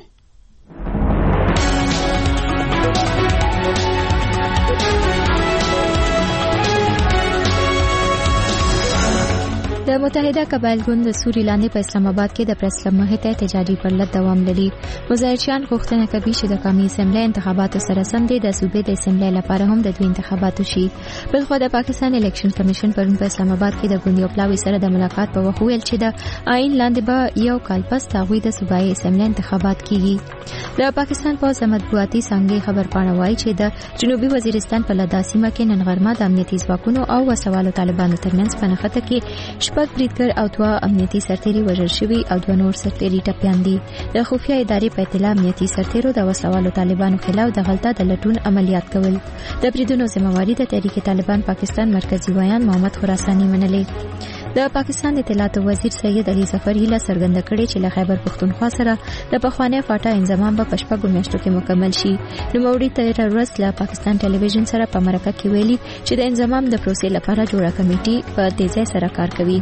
د متحده قبایل ګوند د سوري لاندې په اسلام آباد کې د پریس کلب مخې ته احتجاجي پرلط دوام لري. مظاهرچیان غوښتنه کوي چې د قومي اسمبلی انتخاباتو سره سم د صوبې د اسمبلی لپاره هم د دوی انتخابات وشي. بلخو د پاکستان الیکشن کمیشن پرون په اسلام آباد کې د ګوند یو پلاوي سره د ملاقات په وخت ویل چې د آئین لاندې به یو کال پس هغوی د صوبایي اسمبلی انتخابات کیږي. د پاکستان پوځ مطبوعاتي څانګې خبرپاڼه وایي چې د جنوبي وزیرستان په لدا سیمه کې نن غرمه د امنیتي ځواکونو او وسوالو طالبانو ترمنځ په نښته کې شپږ بریدګر او دوه امنیتي سرتیري وژل شوي او دوه نور سرتیري ټپیان دي. د خفیه ادارې په اطلاع امنیتي سرتیرو د وسوالو طالبانو خلاف د غلطه د لټون عملیات کول. د بریدونو ذمہواری د تحریک طالبان پاکستان مرکزی ویان محمد خراسانی منلې. د پاکستان اطلاعات وزیر سید علي ظفر هیله څرګنده کړې چې له خیبر پښتونخوا سره د پخوانی فاټا انضمام به په شپږو میاشتو کې مکمل شي. نوموړي تیر ورځ له پاکستان ټلویزیون سره په مرکه کې ویلي چې د انضمام د پروسې لپاره جوړه کمیټه په تیزی سره کار کوي.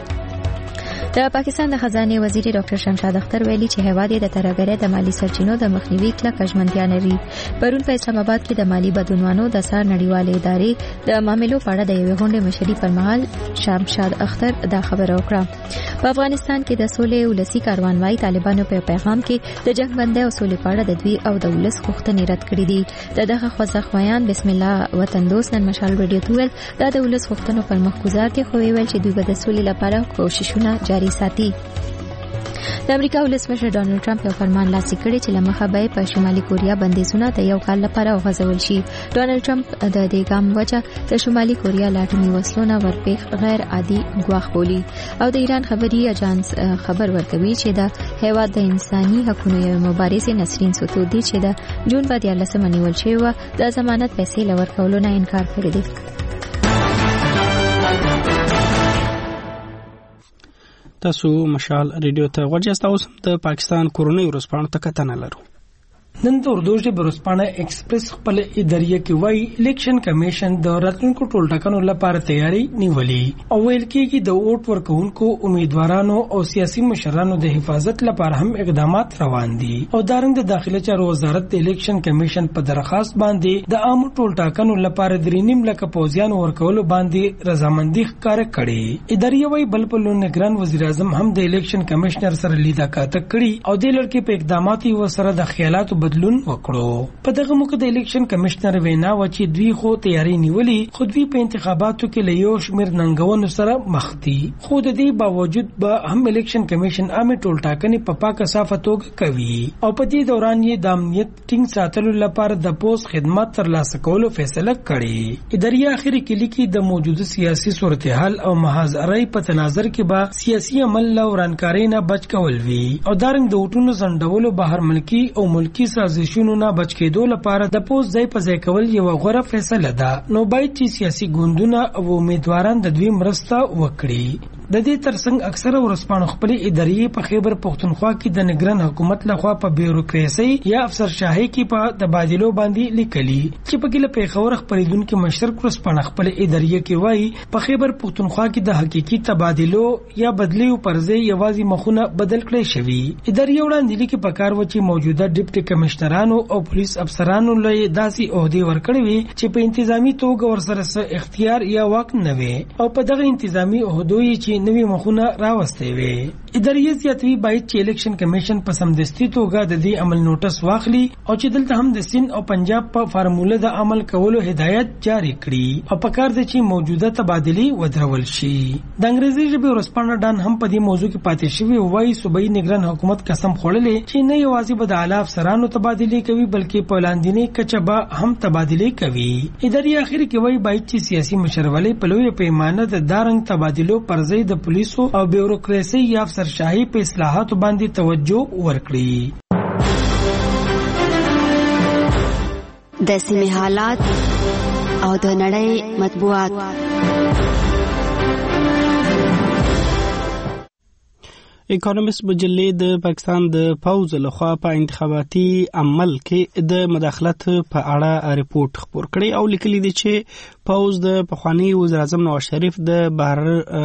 د پاکستان د خزانه وزیر ډاکټر شمشاد اختر ویلي چې هیواد د ترهګرۍ د مالی سرچینو د مخنیوي کلک ژمنتیا لري. پرون په اسلام آباد کې د مالی بدلونونو د سار نړیوالې ادارې د معاملو په اړه د یوې غونډې مشري پر مهال شمشاد اختر دا خبره وکړه. په افغانستان کې د سولې ولسی کاروانوای طالبانو په پیغام کې د جنگ بندي او سولې په اړه د دوی او د ولس غوښتنې رد کړې دي. دغه خوځښویان بسم الله وطن دوست نن مشال ریډیو تول دا د ولس غوښتنو پر مخ گزار دي خو ویل چې دوی به د سولې لپاره کوششونه جاري ساتي. د امریکا ولسمشر ډانلډ ټرمپ یو فرمان لاسلیک کړی چې لمخه به په شمالي کوریا بندیزونه د یو کال لپاره وغځول شي. ډانلډ ټرمپ د دې ګام وجه د شمالي کوریا لا اټومي وسلونه ورپېښ غیر عادي ګواښ بولي او د ایران خبري اژانس خبر ورکوي چې د هیواد د انساني حقوقو یو مبارزه نسرین سوتودي چې د جون په دیارلسمه نیول شوی و د ضمانت پیسې لور کولو نه انکار کړی دی. تاسو مشال ریډیو ته ورجاست. اوس د پاکستان کورونی ورځپاڼو ته کتنه لرو. نن د اردو ژبې ورځپاڼه ایکسپریس خپل ادارې کې وایي الیکشن کمیشن د راتلونکو ټولټاکنو لپاره تیاری نیولې او ویل کېږي د ووټ ورکوونکو امیدوارانو او سیاسي مشرانو د حفاظت لپاره هم اقدامات روان دي او دارنګ د داخله چارو وزارت د الیکشن کمیشن په درخواست باندې د عام ټولټاکنو لپاره درې نیم لکه پوځیان ورکولو باندې رضامندي ښکاره کړې. ادارې وایي بل په لون نگران وزیر اعظم هم د الیکشن کمیشنر سره لیدا کاته کړي او د لړکې په اقداماتو وسره د خیالاتو بدلون وکړو. په دغه موقع د الیکشن کمیشنر وینا و چې دوی خو تیاری نیولې خو دوی په انتخاباتو کې له یو شمېر ننګونو سره مخ دي خو د دې باوجود به هم الیکشن کمیشن عامه ټولټاکنې په پاکه صافه توګه کوي او په دې دوران یې د امنیت ټینګ ساتلو لپاره د پوسټ خدمات ترلاسه کولو فیصله کړې. ادارې اخري کې لیکي د موجوده سیاسي صورتحال او محاذرې په تناظر کې به سیاسي عمل له ورانکارۍ نه بچ کول وي او دارنګ د وټونو ځنډولو بهر ملکی او ملکی سازشونو نه بچ کېدو لپاره د پوسټ ځای په ځای کول یو غوره فیصله ده. نو باید چې سیاسي ګوندونه او امیدواران د دوی مرسته وکړي. د دې ترڅنګ اکثره ورسپانو خپل ادارې په خیبر پښتونخوا کې د نگران حکومت لخوا په بیوروکراسي یا افسرشاهي کې په تبادلو باندې لیکلي چې په ګله پیښور خبرېدونکو مشرک ورسپانو خپل ادارې کې وایي په خیبر پښتونخوا کې د حقيقي تبادلو یا بدلیو پرځې یوازې مخونه بدل کړي شوی. ادارې وړاندې لیکي په کار و چې موجوده ډیپټي کمشنرانو او پولیس افسرانو له داسې عہدې ورکړي وي چې په انتظامی توګه ورسره اختیار یا واک نه وي او په دغه انتظامی عہدو چې نوی مخونه راوستي وي. اداري زیاتوي باید چې الیکشن کمیشن په سمدستي توګه د دې عمل نوټس واخلي او چې دلته هم د سند او پنجاب په فارموله د عمل کولو هدایت جاری کړي او په کار د چې موجوده تبادلې ودرول شي. د انګریزي ژبې ورسپانه ډان هم په دې موضوع کې پاتې شوی او وايي صوبایي نگران حکومت قسم خوړلې چې نه یوازې به د اعلی افسرانو تبادلې کوي بلکې په لاندینی کچه به هم تبادلې کوي. اداري اخر کې وايي باید چې سیاسي مشرولې په لوی پیمانه د دارنګ تبادلو پر ضد د پولیسو او بیوروکراسي یا افسرشاهي په اصلاحاتو باندې توجه ورکړي. د سیمې حالات او د نړۍ مطبوعات. اکونومیست مجلې د پاکستان د پوز لخوا په انتخاباتي عمل کې د مداخلت په اړه ریپورت خپور کړی او لیکلي دي چې پوز د پخوانی وزیر اعظم نواز شریف د بهر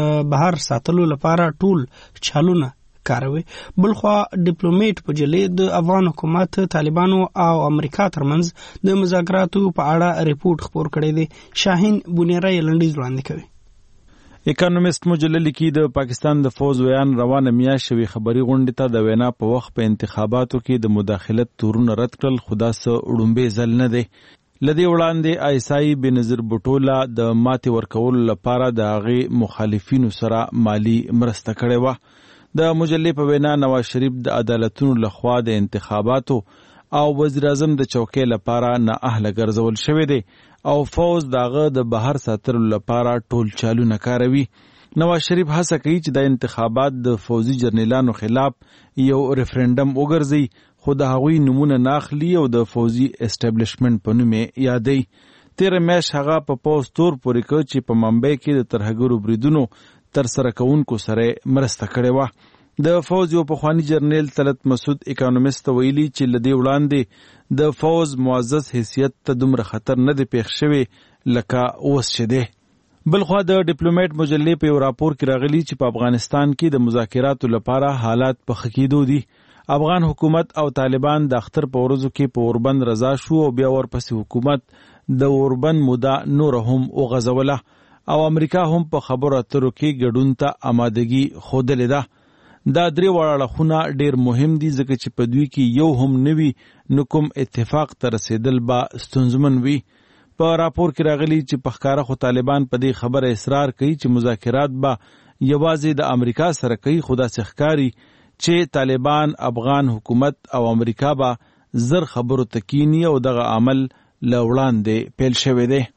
بهر ساتلو لپاره ټول چالونه کاروي. بلخوا ډیپلوماټ مجلې د افغان حکومت طالبانو او امریکا ترمنځ د مذاکراتو په اړه ریپورت خپور کړی دی. شاهین بونیری لنډیز وړاندې کوي. اکونومیست مجله لیکي د پاکستان د فوز ویان روانه میاشت شوی خبري غونډه ته د وینا په وخت په انتخاباتو کې د مداخلت تورونه رد کړل خدا سه وړومبه ځل نه دی. لدی وړاندې آیسای بنظیر بوټولا د ماتې ورکول لپاره د هغه مخالفینو سره مالی مرسته کړې و. د مجلې په وینا نواز شریف د عدالتونو لخوا د انتخاباتو او وزیر اعظم د چوکۍ لپاره نه اهل ګرځول شوی دی او فوز داغه د بهر ساتلو لپاره ټول چالونه کاروي. نواز شریف هڅه کوي چې د انتخابات د فوزي جرنیلانو خلاف یو ریفرندم وګرځي خو د هغوی نمونه ناخلی او د فوزي اسټابلیشمنت په نوم یادوي. تیر میاشت هغه په پوز تور پورې کړ چې په ممبئی کې د ترهګرو بریدونو تر سره کوونکو سره مرسته کړې وه. د فوز یو پخوانی جرنیل طلعت مسعود اکونومیست ویلي چې لدی وړاندې د فوز معزز حیثیت ته دومره خطر نه دی پیښ شوی لکه اوس چې دی. بلخوا د ډیپلوماټ مجلې په یو راپور کې راغلی چې په افغانستان کې د مذاکراتو لپاره حالات په ښه کېدو دي. افغان حکومت او طالبان د اختر په ورځو کې په اوربند رضا شو او بیا ورپسې حکومت د اوربند موده نور هم وغځوله او امریکا هم په خبرو اترو کې ګډون ته آمادګي ښودلې ده. دا درې واړه اړخونه ډېر مهم دي ځکه چې په دوی کې یو هم نه وي نو کوم اتفاق ته رسېدل به ستونزمن وي. په راپور کې راغلي چې په ښکاره خو طالبان په دې خبره اصرار کوي چې مذاکرات به یوازې د امریکا سره کوي خو داسې ښکاري چې طالبان افغان حکومت او امریکا به زر خبرو ته کیني او دغه عمل له وړاندې پیل شوی دی.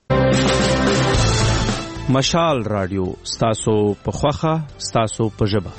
مشال رادیو ستاسو په خوښه ستاسو په ژبه.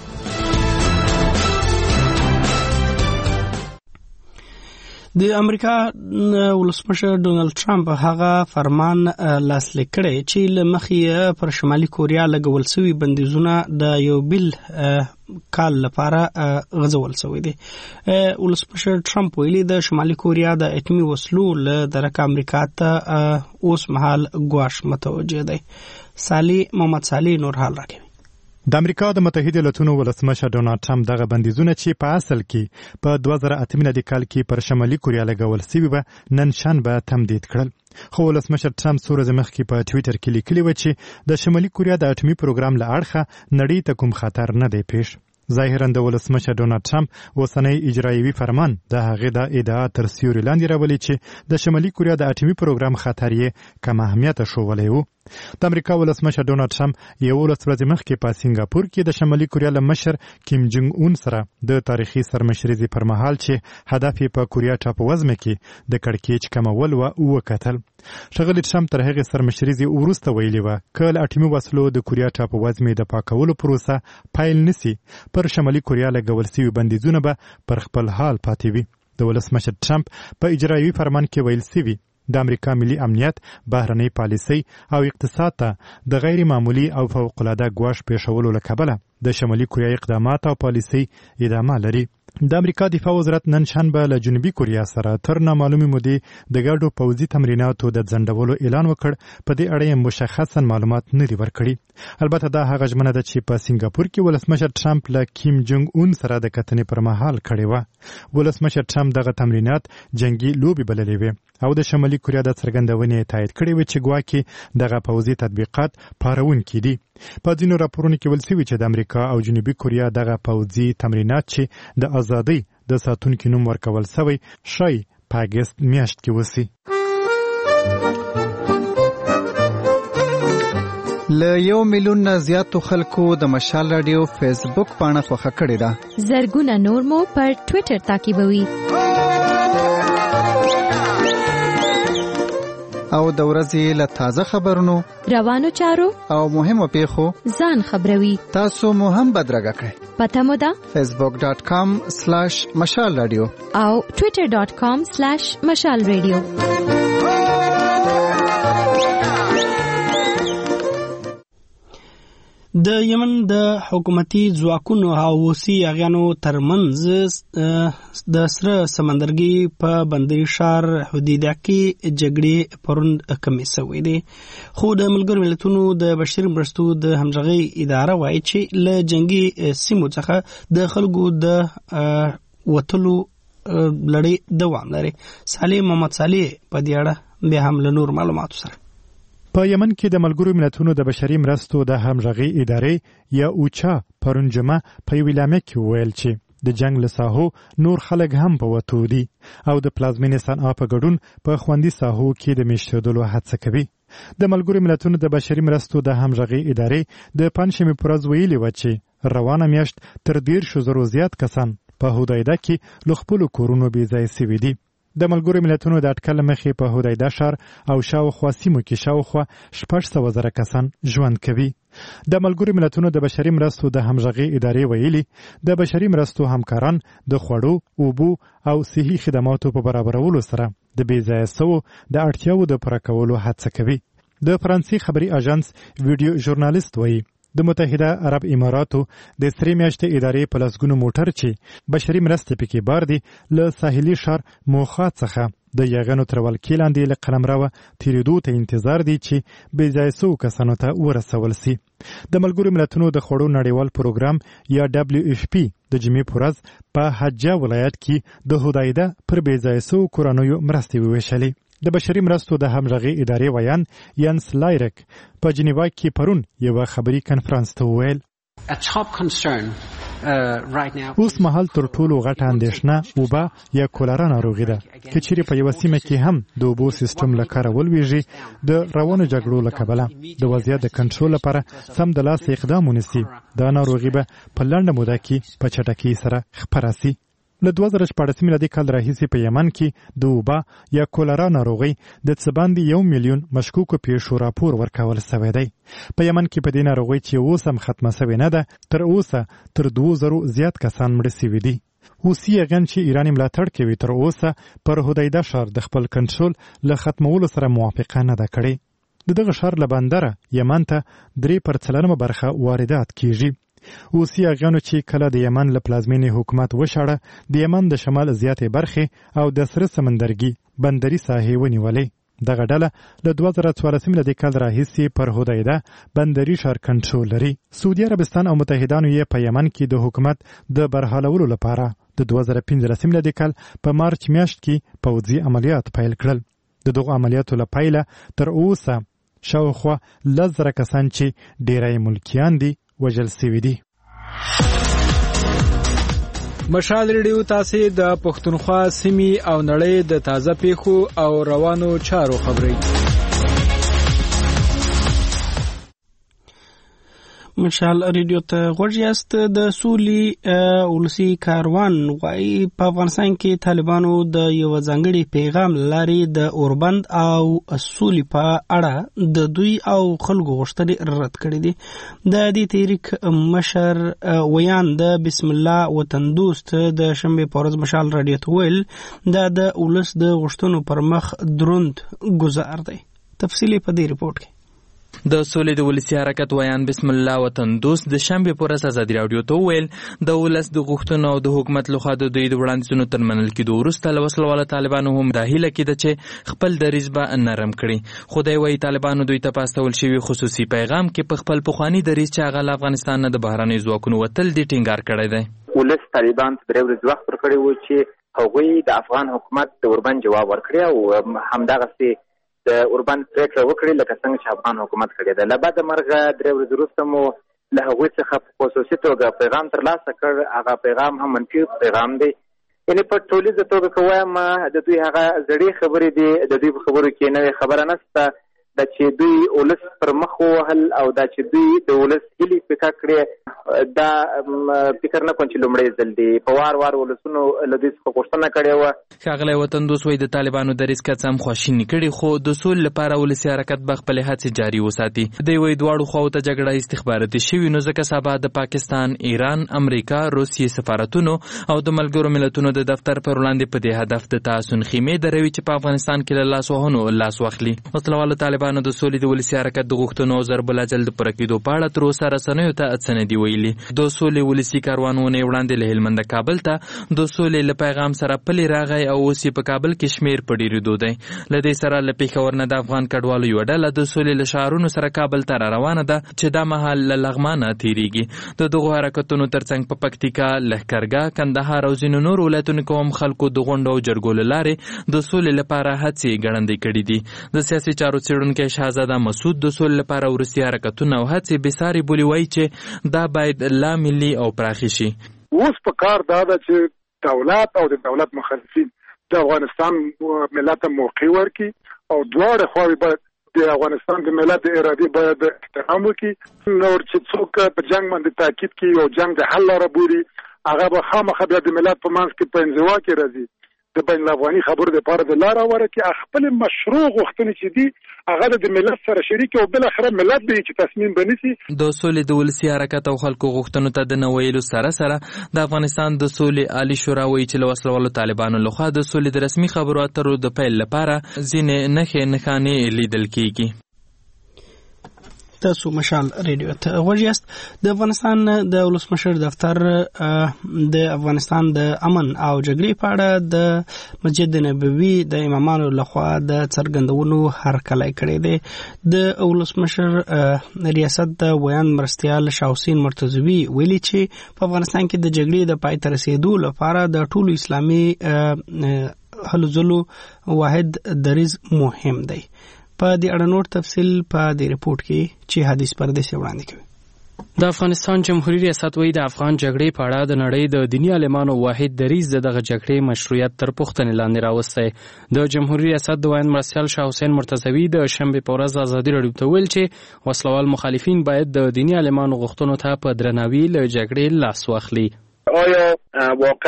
د امریکا ولسمشر ډونالد ټرمپ هغه فرمان لاسلیک کړی چې له مخې پر شمالي کوریا لګول شوي بندیزونه د یو بل کال لپاره غځول شوی دی. ولسمشر ټرمپ ویلي د شمالي کوریا د اټومي وسلو له درکه امریکا ته اوس مهال ګواښ متوجه دی. سالی محمد سالی نور حال راکوي. د امریکا د متحده ایالاتونو ولسمشر ډونالد ټرمپ دغه بندیزونه چې په اصل کې په دوه زره اته میلادي کال کې پر شمالي کوریا لګول شوي به نن شنبه تمدید کړل. خو ولسمشر ټرمپ څو ورځې مخکې په ټویټر کې لیکلي و چې د شمالي کوریا د اټومي پروګرام له اړخه نړۍ ته کوم خطر نه دی پیښ. ظاهرا د ولسمشر ډونالد ټرمپ اوسنی اجرایوي فرمان د هغې د ادعا تر سیوري لاندې راولي چې د شمالي کوریا د اټومي پروګرام خطر یې کم اهمیته ښوولی و. د امریکا ولسمشر ډونالد ټرمپ یولس ورځې مخکې په سنګاپور کې د شمالي کوریا له مشر کیم جونګ اون سره د تاریخي سرمشريزي پر مهال چې هدف یې په کوریا ټاپووزمه کې د کړکېچ کمول و وکتل. ښاغلي ټرمپ تر هغې سرمشريزي وروسته ویلي وه که له اټومي وسلو د کوریا ټاپووزمې د پاکولو پروسه پیل نسی پر شمالي کوریا لګول شوي بندیزونه به پر خپل حال پاتې وي. د ولسمشر ټرمپ په اجرایوي فرمان کې ویل شوي د امریکا ملي امنیت، بهرنۍ پالیسۍ او اقتصاد ته د غیر معمولی او فوق العاده ګواښ پیښولو له کبله د شمالي کوریا اقدامات او پالیسۍ ادامه لري. د امریکا دفاع وزارت نن شنبه له جنوبي کوریا سره تر نامعلومې مودې د ګډو پوځي تمریناتو د ځنډولو اعلان وکړ. په دې اړه یې مشخصا معلومات نه دي ورکړي. البته دا هغه ژمنه ده چې په سنگاپور کې ولسمشر ټرمپ له کیم جونګ اون سره د کتنې پر مهال کړې وه. ولسمشر ټرمپ دغه تمرینات جنگي لوبې بللې وې او د شمالي کوریا د څرګندونې تایید کړې وه چې ګواکې دغه پوځي تطبیقات پارونکي دي. په ځینو راپورونو کې ویل شوي چې د امریکا او جنوبي کوریا دغه پوځي تمرینات چې د ازادۍ د ساتونکي نوم ورکول شوی شای په اګست میاشت کې وسی. له یو میلیون نه زیاتو خلکو د مشال رادیو فیسبوک پاڼه خوښه کړې ده. زرګونه نور مو پر ټوئیټر تعقیبوي او د ورځې له تازه خبرونو، روانو چارو او مهمو پیښو ځان خبروي. تاسو مو هم بدرګه کړئ. پته مو ده فیسبوک ډاٹ کام سلیش مشال رادیو او ټوئیټر ډاٹ کام سلیش مشال رادیو. د یمن د حکومتي ځواکونو او حوثي اغیانو ترمنځ د سره سمندرګي په بندري ښار حدیده کې جګړې پرون کمې شوې دي، خو د ملګرو ملتونو د بشري مرستو د همغږۍ اداره وایي چې له جنگي سیمو څخه د خلکو د وتلو لړۍ دوام لري. صالح محمد صالح په دې اړه بیا هم له نور معلوماتو سره. په یمن کې د ملګرو ملتونو د بشري مرستو د همغږۍ ادارې یا اوچا پرون جمعه په یوه اعلامیه کې ویل چې د جنگ له ساحو نور خلک هم په وتو دي او د پلازمینې صنعا په ګډون په خوندي ساحو کې د میشتېدلو هڅه کوي. د ملګرو ملتونو د بشري مرستو د همغږۍ ادارې د پنجشنبې په ورځ ویلي وه چې روانه میاشت تر دېرشو زرو زیات کسان په هدایده کې له خپلو کورونو بېځایه سوي دي. د ملګرو ملتونو د اټکل مخې په هدایده ښار او شاوخوا سیمو کې شاوخوا شپږ سوه زره کسان ژوند کوي. د ملګرو ملتونو د بشري مرستو د همغږۍ ادارې ویلي د بشري مرستو همکاران د خوړو، اوبو او صحي خدماتو په برابرولو سره د بېځایه سوو د اړتیاوو د پوره کولو هڅه کوي. د فرانسې خبري اژانس ویډیو ژورنالیست وایي د متحده عرب اماراتو د سرې میاشتې ادارې په لسګونو موټر چې بشري مرستې پکې بار دي له ساحلي ښار موخا څخه د یاغانو تر ولکې لاندې له قلمرو تېرېدو ته انتظار دي چې بېځایه سوو کسانو ته ورسول سي. د ملګرو ملتونو د خوړو نړیوال پروګرام یا ډبلیو ایف پی د جمعې په ورځ په حجه ولایت کې د هدایده پر بېځایه سوو کورنیو مرستې وویشلې. د بشري مرستو د همغږۍ ادارې ویان ینس لایرک په جنیوا کې پرون یوه خبري کنفرانس ته وویل اوس مهال تر ټولو غټه اندېښنه وبا یا کولرا ناروغي ده. که چیرې په یوه سیمه کې هم د اوبو سیستم له کاره ولویږي د روانو جګړو له کبله د وضعیت د کنټرول لپاره سم د لاس اقدام ونیسي، دا ناروغي به په لنډه موده کې په چټکۍ سره خپره سي. له دوه زره شپاړسم میلادي کال راهیسې په یمن کې د وبا یا کولرا ناروغۍ د څه باندې یو میلیون مشکوکو پیښو راپور ورکول شوی دی. په یمن کې په دې ناروغۍ چې اوس هم ختمه شوې نه ده تر اوسه تر دوه زرو زیات کسان مړه شوي دي. حوثي اغیان چې ایران ملاتړ کوي تر اوسه پر هدایده ښار د خپل کنټرول له ختمولو سره موافقه نه ده کړې. د دغه ښار له بندره یمن ته درې پر څلورمه برخه واردات کیږي. حوثي اغیانو چې کله د یمن له پلازمینې حکومت وشاړه د یمن د شمال زیاتې برخې او د سره سمندرګي بندري ساحې ونیولې. دغه ډله له دوه زره څوارلسم میلادي کال راهیسې پر هدایده بندري ښار کنټرول لري. سعودي عربستان او متحدانو یې په یمن کې د حکومت د برحالولو لپاره د دوه زره پنځلسم میلادي کال په مارچ میاشت کې پوځي عملیات پیل کړل. د دغو عملیاتو له پیله تر اوسه شاوخوا لس زره کسان چې ډیری ملکیان دي وژل شوي دي. مشال ریډیو تاسو د پښتونخوا سیمې او نړۍ د تازه پیښو او روانو چارو خبري. مشال ریډیو ته غوږ یاست. د سولې ولسی کاروان غواړي په افغانستان کې طالبانو د یو ځانګړي پیغام لري د اوربند او سولې په اړه د دوی او خلکو غوښتنې رد کړې دي. د دې تحریک مشر ویان د بسم الله وطن دوست د شنبه په ورځ مشال ریډیو ته ویل دا د ولس د غوښتنو پر مخ دروند گزار دی. تفصیلی په دې ریپورت کې د سولې د ولسی حرکت ویان بسم الله وطن دوست د شنبه پر اساس ازادي رادیو ته ویل د ولس د غوښتنو او د حکومت لخوا د دوی د وړاندیزونو تر منل کېدو وروسته له وسلواله طالبانو هم د هیله کېده چې خپل دریځ به نرم کړي. خدای وایي طالبانو دوی ته پاستول شوی خصوصي پیغام کې په خپل پخوانی دریځ چې هغه له افغانستان نه د بهرنۍ ځواکونو وتل دي ټینګار کړی دی. ولس طالبان په درې ورځې وخت ورکړی و چې هغوی د افغان حکومت د اوربند جواب ورکړي او همدغسې د اوربند پریکړه وکړي لکه څنګه چې افغان حکومت کړې ده. له بعده مرغه درې ورځې وروسته مو له هغوی څخه په خصوصي توګه پیغام ترلاسه کړ. هغه پیغام هم منفي پیغام دی، یعنې په ټولیزه توګه که وایم د دوی هغه زړې خبرې دي، د دوی په خبرو کې نوې خبره نشته، دا چې دوی ولس پر مخ ووهل او دا چې دوی د ولس هیلې پیکه کړې، دا فکر نه کوم چې لومړی ځل دی. په وار وار ولسونو له دوی څخه غوښتنه کړې وه. ښاغلی وطن دوست وایي د طالبانو دریځ که څه هم خواشیني کړي، خو د سولې لپاره ولسي حرکت به خپلې هڅې جاري وساتي. دوی وایي دواړو خواو ته جګړه استخباراتي شوي، نو ځکه سبا د پاکستان، ایران، امریکا، روسیې سفارتونو او د ملګرو ملتونو د دفتر پر وړاندې په دې هدف د تعصن خیمې دروي چې په افغانستان کې له لاس وهنو لاس واخلي. وسلوالو طالبانو د سولې د ولسي حرکت د غوښتنو او ضرب العجل د پوره کېدو په اړه تر اوسه رسنیو ته څه نه دي ویلي. د سولې ولسي کاروانونه وړاندې له هلمند کابل ته د سولې له پیغام سره پلي راغی او اوس یې په کابل کې شمېر په ډېرېدو دی. له دې سره له پېښور نه د افغان کډوالو یوه ډله د سولې له شعارونو سره کابل ته را روانه ده چې دا مهال له لغمانه تېرېږي. د دغو حرکتونو ترڅنګ په پکتیکا، لښکرګاه، کندهار او ځینو نورو ولایتونو کې هم خلکو د غونډو او جرګو له لارې د سولې لپاره هڅې ګړندۍ کړي دي. د سیاسي چارو څېړونکی شهزاده مسعود د سولې لپاره وروستي حرکتونه او هڅې بېسارې بولي، وایي چې دا باید لا ملي او پراخې شي. اوس په کار دا ده چې دولت او د دولت مخالفین د افغانستان ملت موقع ورکړي او دواړه خواوې باید د افغانستان د ملت د ارادې باید احترام وکړي. نور چې څوک په جنګ باندې تاکید کوي او جنګ د حل لاره بولي، هغه به خامخا بیا د ملت په منځ کې په انزوا کې راځي. د بین الافغاني خبرو لپاره د لاره ورکړي، خپل مشروع غوښتنې چې دي هغه د ملت سره شریک او بل اخره ملت دی چې تصمیم بنسي. د سولې د ولسي حرکت او خلکو غوښتنو ته د نه ویلو سره سره د افغانستان د سولې عالی شورا وایي چې له وسلوالو طالبانو لخوا د سولې د رسمي خبرو اترو د پیل لپاره ځینې نښې نښانې لیدل کېږي. تاسو مشال ریډیو ته غوږ یاست. د افغانستان د ولسمشر دفتر د افغانستان د امن او جګړې په اړه د مسجد نبوي د امامانو لخوا د څرګندونو هرکلی کړی دی. د ولسمشر ریاست د ویان مرستیال شاه حسین مرتضوي ویلي چې په افغانستان کې د جګړې د پای ته رسیدو لپاره د ټولو اسلامي هلو ځلو واحد دریځ مهم دی. په دې اړه نور تفصیل په دې رپورت کې چې حدیث پردیسي وړاندې کوي. د افغانستان جمهوریت ریاست وایي د افغان جګړې په اړه د نړۍ د دیني عالمانو واحد دریځ د دغه جګړې مشروعیت تر پوښتنې لاندې راوستی. د جمهوریت ریاست د ویان مرستیال شاه حسین مرتضوي د شنبې په ورځ ازادي راډیو ته ویل چې وسلوال مخالفین باید د دیني عالمانو غوښتنو ته په درناوي له جګړې لاس واخلي. آیا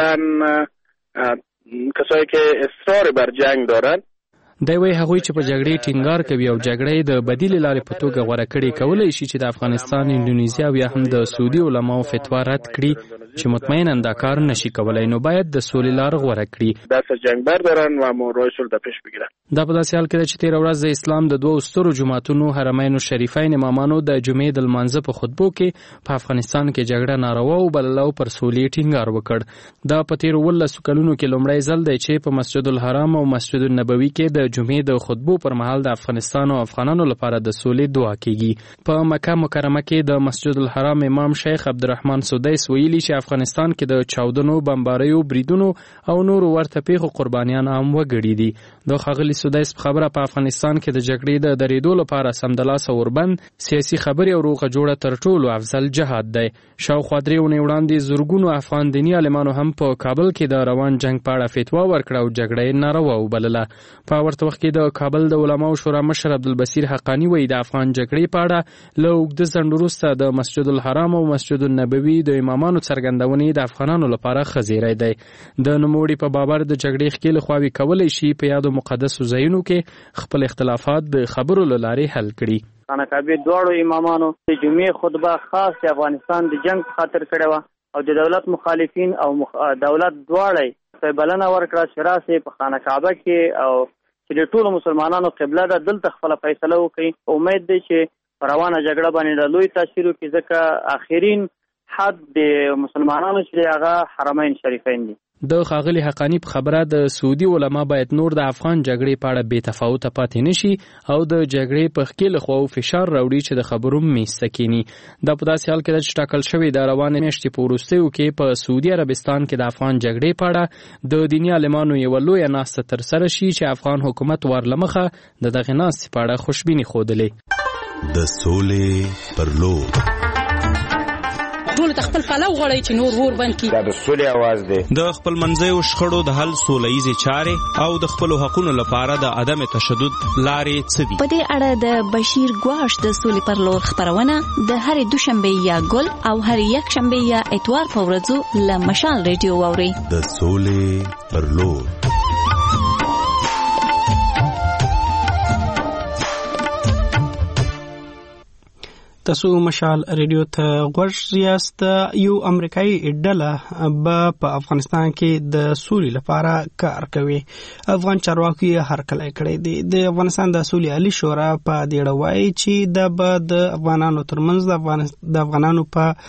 واقعا کسایی که اصرار بر جنگ دارند دی وایي هغوی چې په جګړې ټینګار کوي او جګړې د بدیل لارې په توګه غوره کړي کولی شي چې د افغانستان، انډونیزیا او یا هم د سعودي علماو فتوا رد کړي چې مطمئنا دا کار نشي کولای، نو باید د سولې لار غوره کړي. دست جنگ بردارن و ما راه صلح پیش بگیرن. دا په داسې حال کې ده چې تېره ورځ د اسلام د دوو سترو جوماتونو حرمین شریفین امامانو د جمعې د لمانځه په خطبو کې په افغانستان کې جګړه ناروا وبلله او پر سولې ټینګار وکړ. دا په تېرو اوولسو کلونو کې لومړی ځل دی چې په مسجد الحرام او مسجد النبوي کې د جمعې د خطبو پر مهال د افغانستان او افغانانو لپاره د سولې دعا کیږي. په مکه مکرمه کې د مسجد الحرام امام شیخ عبدالرحمن سدیس ویلي چې افغانستان کې د چاودنو، بمباریو، بریدونو او نورو ورته پیښو قربانیان عام وګړي دي. د ښاغلي سدیس په خبره په افغانستان کې د جګړې د درېدو لپاره سمدلاسه اوربند سیاسي خبرې او روغه جوړه تر ټولو افضل جهاد دی. شاوخوا درې اونۍ وړاندې زرګونو افغان دیني عالمانو هم په کابل کې د روان جنګ په اړه فتوا ورکړه او جګړه یې ناروا وبلله. په ورته وخت کې د کابل د علماو شورا مشر عبدالبصیر حقانی وایي د افغان جګړې په اړه له اوږده ځنډ وروسته د مسجد الحرام او مسجد النبوي د امامانو څرګندونې د افغانانو لپاره خزیری دی. د نوموړي په باور د جګړې ښکېلې خواوې کولی شي په یادو مقدسو ځایونو کې خپل اختلافات د خبرو له لارې حل کړي. خانه کعبې دواړو امامانو د جمعې خطبه خاص د افغانستان د جنګ په خاطر کړې وه او د دولت مخالفین او مخ... دولت دواړه په بلنه ورکړه چې راسي په خانه کعبه کې او چې د ټولو مسلمانانو قبله ده دلته خپل فیصله وکړي. امید دی چې روانه جګړه باندې لوی تاثیر وکړي، ځکه اخرین حد د مسلمانانو چې هغه حرمین شریفین دي. د ښاغلي حقانی په خبره د سعودي علما باید نور د افغان جګړې په اړه بې تفاوته پاتې نشي او د جګړې په ښکېل خو فشار راوړي چې د خبرو میز ته کینی. دا په داسې حال کې ده چې ټاکل شوی د روانې میاشتې په وروستیو کې په سعودي عربستان کې د افغان جګړې په اړه د دیني عالمانو یوه لویه ناسته ترسره شي چې افغان حکومت ورلمخه د دغې ناستې په اړه خوشبیني ښودلې. د سولې پر لور ټول خپل پلو غړي چې نور ور باندې دا د سولې आवाज دی. د خپل منځیو شخړو د حل سولهیزې چارې او د خپل حقوقو لپاره د عدم تشدد لارې څه دي؟ په دې اړه د بشیر ګواش د سولې پر لور خبرونه د هرې دوشنبه یا ګل او هرې یک شنبه یا اتوار په ورځو له مشال ریډیو واوري. د سولې پر لور. تاسو مشال ریډیو ته غوږ یاست. یو امریکایي ډله به په افغانستان کې د سولې لپاره کار کوي. افغان چارواکي هرکلی کړی دی. د افغانستان د سولې عالی شورا په دې اړه وایي چې دا به د افغانانو ترمنځ د افغان د افغانانو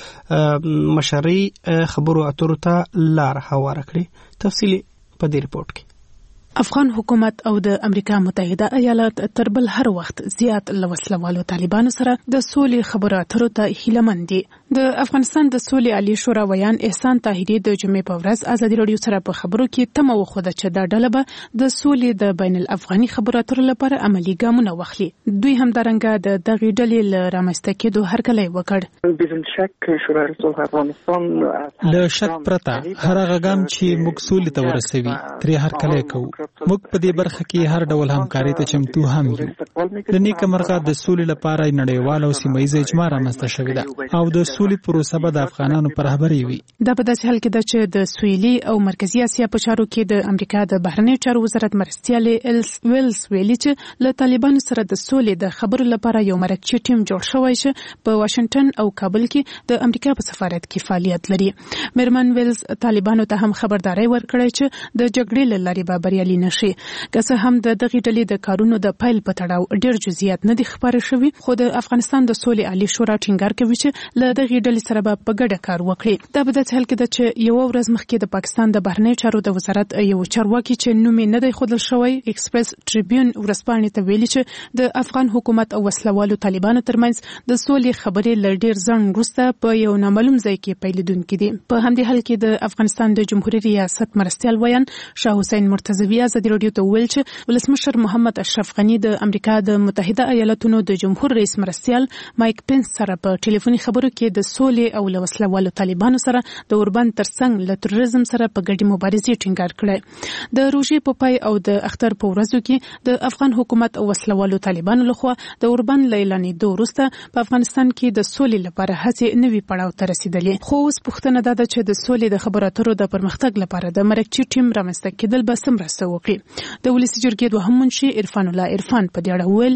په مشرۍ خبرو اترو ته لار هواره کړي. تفصیلی په دې ریپورت کې. افغان حکومت او د امریکا متحده ایالات تر بل هر وخت زیات له وسلوالو طالبانو سره د سولې خبرو اترو ته هیلهمند دي. د افغانستان د سولې عالی شورا ویان احسان طاهري د جمعې په ورځ ازادي راډیو سره په خبرو کې تمه وښوده چې دا ډله به د سولې د بین الافغاني خبرو اترو لپاره عملی ګامونه واخلي. دوی همدارنګه د دغې ډلې له رامنځته کېدو هرکلی وکړ. بدون شک شورای صلح افغانستان له شک پرته هر هغه ګام چې موږ سولې ته ورسوي ترې هرکلی کوو. موږ په دې برخه کې هر ډول همکاري ته چمتو هم یو. د نیکه مرغه د سولې لپاره نړیوال او سیمه ییز اجماع رامنځته شوې ده او د سولې پروسه به د افغانانو په رهبرۍ وي. دا په داسې حال کې ده چې د سویلي او مرکزي اسیا په چارو کې د امریکا د بهرنیو چارو وزارت مرستیالې ایلس ویلز ویلي چې له طالبانو سره د سولې د خبرو لپاره یو مرکزي ټیم جوړ شوی چې په واشنگټن او کابل کې د امریکا په سفارت کې فعالیت لري. میرمن ویلز طالبانو ته هم خبرداري ورکړې چې د جګړې له لارې به بریالي نشي. که څه هم د دغې ډلې د کارونو د پیل په تړاو ډېر جزئیات نه دي خبرې شوي، خو د افغانستان د سولې عالی شورا ټینګار کوي چې له دغې ډلې سره به په ګډه کار وکړي. دا په داسې حال کې ده چې یوه ورځ مخکې د پاکستان د بهرنیو چارو د وزارت یو چارواکي چې نوم یې نه دی ښودل شوی ایکسپریس ټریبیون ورځپاڼې ته ویلي چې د افغان حکومت او وسلوالو طالبانو ترمنځ د سولې خبرې له ډېر ځنډ وروسته په یو نامعلوم ځای کې پیلېدونکي دي. په همدې حال کې د افغانستان د جمهوریت ریاست مرستیال ویان شاه حسین مرتضوي ازادي راډیو ته ویل چې ولسمشر محمد اشرف غنی د امریکا د متحده ایالاتونو د جمهور رئیس مرستیال مایک پنس سره په ټلیفوني خبرو کې د سولې او له وسلوالو طالبانو سره د اوربند ترڅنګ له تروریزم سره په ګډې مبارزې ټینګار کړی. د روژې په پای او د اختر په ورځو کې د افغان حکومت او وسلوالو طالبانو لخوا د اوربند له اعلانېدو وروسته په افغانستان کې د سولې لپاره هڅې نوي پړاو ته رسېدلې. خو اوس پوښتنه دا ده چې د سولې د خبرو اترو د پرمختګ لپاره د مرکزي ټیم رامنځته کېدل به څه مرسته وکړي. د ولسي جرګې دوهم منشي عرفان الله عرفان په دې اړه وویل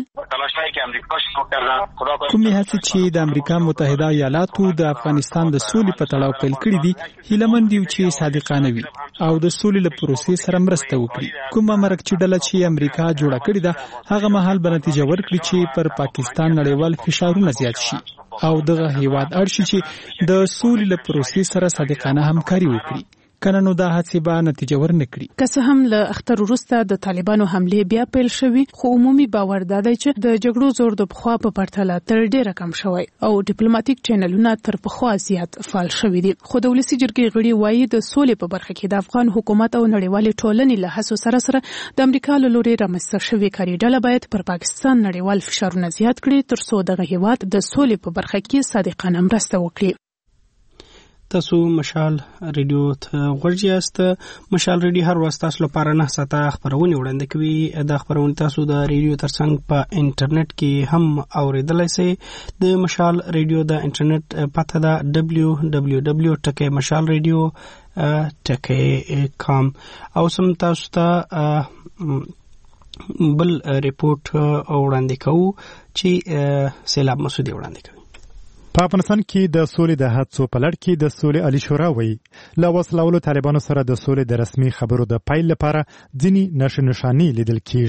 کومې هڅې چې د امریکا متحده ایالاتو د افغانستان د سولې په تړاو پیل کړي دي هیلهمند یو چې صادقانه وي او د سولې له پروسې سره مرسته وکړي. کومه مرکزي ډله چې امریکا جوړه کړې ده هغه مهال به نتیجه ورکړي چې پر پاکستان نړیوال فشارونه زیات شي او دغه هیواد اړ شي چې د سولې له پروسې سره صادقانه همکاري وکړي. کنه نو دا هڅې به نتیجه ورنه کړي. که څه هم له اختر وروسته د طالبانو حملې بیا پیل شوي، خو عمومي باور دا دی چې د جګړو زور د پخوا په پرتله تر ډېره کم شوی او ډیپلوماټیک چینلونه تر پخوا زیات فعال شوي دي. خو د ولسي جرګې غړي وایي د سولې په برخه کې د افغان حکومت او نړیوالې ټولنې له هڅو سره سره د امریکا له لورې رامنځته شوې کاري ډله باید پر پاکستان نړیوال فشارونه زیات کړي ترڅو دغه هیواد د سولې په برخه کې صادقانه مرسته وکړي. تاسو مشال ریډیو ته غوږ یاست. مشال ریډیو هر ورځ تاسو لپاره نه ساعته خبرونه وړاندې کوي. دا خبرونه تاسو د ریډیو ترڅنګ په انټرنیټ کې هم اوریدلای شئ. د مشال ریډیو د انټرنیټ پته ده دبلیو دبلیو دبلیو ډاٹ مشال ریډیو ډاٹ کام. او سم تاسو ته بل ریپورت وړاندې کوو چې سیلاب مسودي وړاندې کوي. په افغانستان کې د سولې د هڅو په لړ کې د سولې عالی شورا وایي له وسلوالو طالبانو سره د سولې د رسمي خبرو د پیل لپاره ځینې نښې نښانې لیدل کېږي.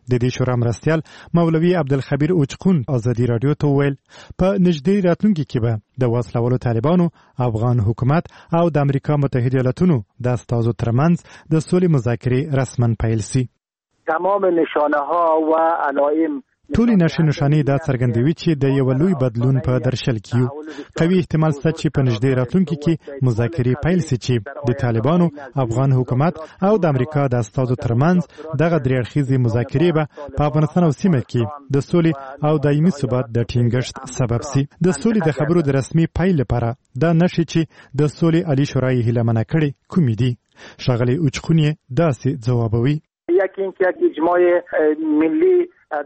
د دې شورا مرستیال مولوي عبدالخبیر اوچقون ازادي رادیو ته وویل په نږدې راتلونکي کې به د وسلوالو طالبانو، افغان حکومت او د امریکا متحده ایالاتونو د استازو ترمنځ د سولې مذاکرې رسما پیل شي. تمام نشانه ها و علائم ټولې نښې نښانې دا څرګندوي چې د یو لوی بدلون په درشل کې یو. قوي احتمال شته چې په نږدې راتلونکي کې مذاکرې پیل شي چې د طالبانو، افغان حکومت او د امریکا د استازو ترمنځ دغه درې اړخیزې مذاکرې به په افغانستان او سیمه کې د سولې او دایمي ثبات د ټینګښت سبب شي. د سولې د خبرو د رسمي پیل لپاره دا نښې چې د سولې عالی شورا یې هیله کړې کومې دي؟ ښاغلی اوچقون یې داسې ځوابوي. یکی اینکه یک اجماع ملی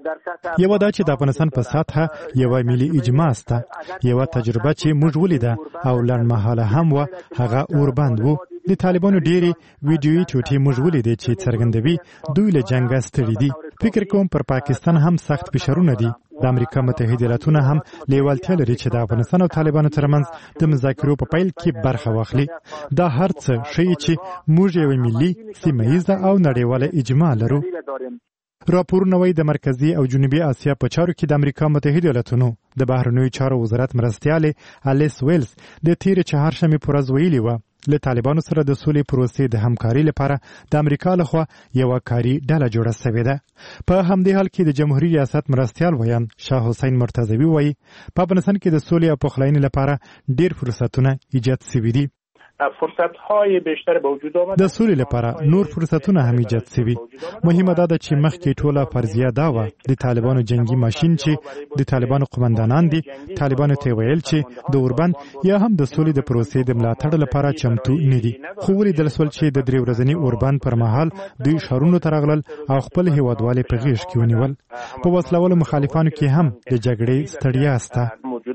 یو دا چې د افغانستان په سطحه یو ملي اجماع سته، یو تجربه چې موږ ولیده او لنډمهاله هم و، هغه اوربند و. د طالبانو ډېری ویډیویي ټوټې موږ ولیدې چې څرګندوي دوی له جنګه ستړي دي. فکر کوم پر پاکستان هم سخت فشارونه دي. د امریکا متحده ایالاتونه هم لیوالتیا لري چې د افغانستان او طالبانو ترمنځ د مذاکرو په پیل کې برخه واخلي. دا هر څه ښیي چې موږ یو ملي، سیمه ییزه او نړیواله اجماع لرو. راپورونه وايي د مرکزي او جنوبي اسیا په چارو کې د امریکا متحده ایالاتونو د بهرنیو چارو وزارت مرستیال الیس ویلز د تیر چهارشنبې په ورځ ویلي و له طالبانو سره د سولې پروسې د همکاري لپاره د امریکا لخوا یو کاري ډله جوړه شوې ده. په همدې حال کې د جمهوریت ریاست مرستیال ویان شاه حسین مرتضوی وایي په افغانستان کې د سولې او پخلاینې لپاره ډېر فرصتونه ایجاد شوي دي. فرصت‌های بیشتر به وجود آمد. د سولې لپاره نور فرصتونه هم ایجاد شوي. مهمه ده چې مخکې ټوله فرضیه دا و د طالبانو جنگي ماشین چې د طالبانو قومندانان دي، طالبانو ته ویل چې د اوربند یا هم د سولې د پروسې د ملاتړ لپاره چمتو نه دي. خو ولیدل شول چې د درې ورځني اوربند پر مهال دوی ښارونو ته راغلل او خپل هیوادوالې په غېږ کې ونیول. په وسلوالو مخالفانو کې هم د جګړې ستړیا شته.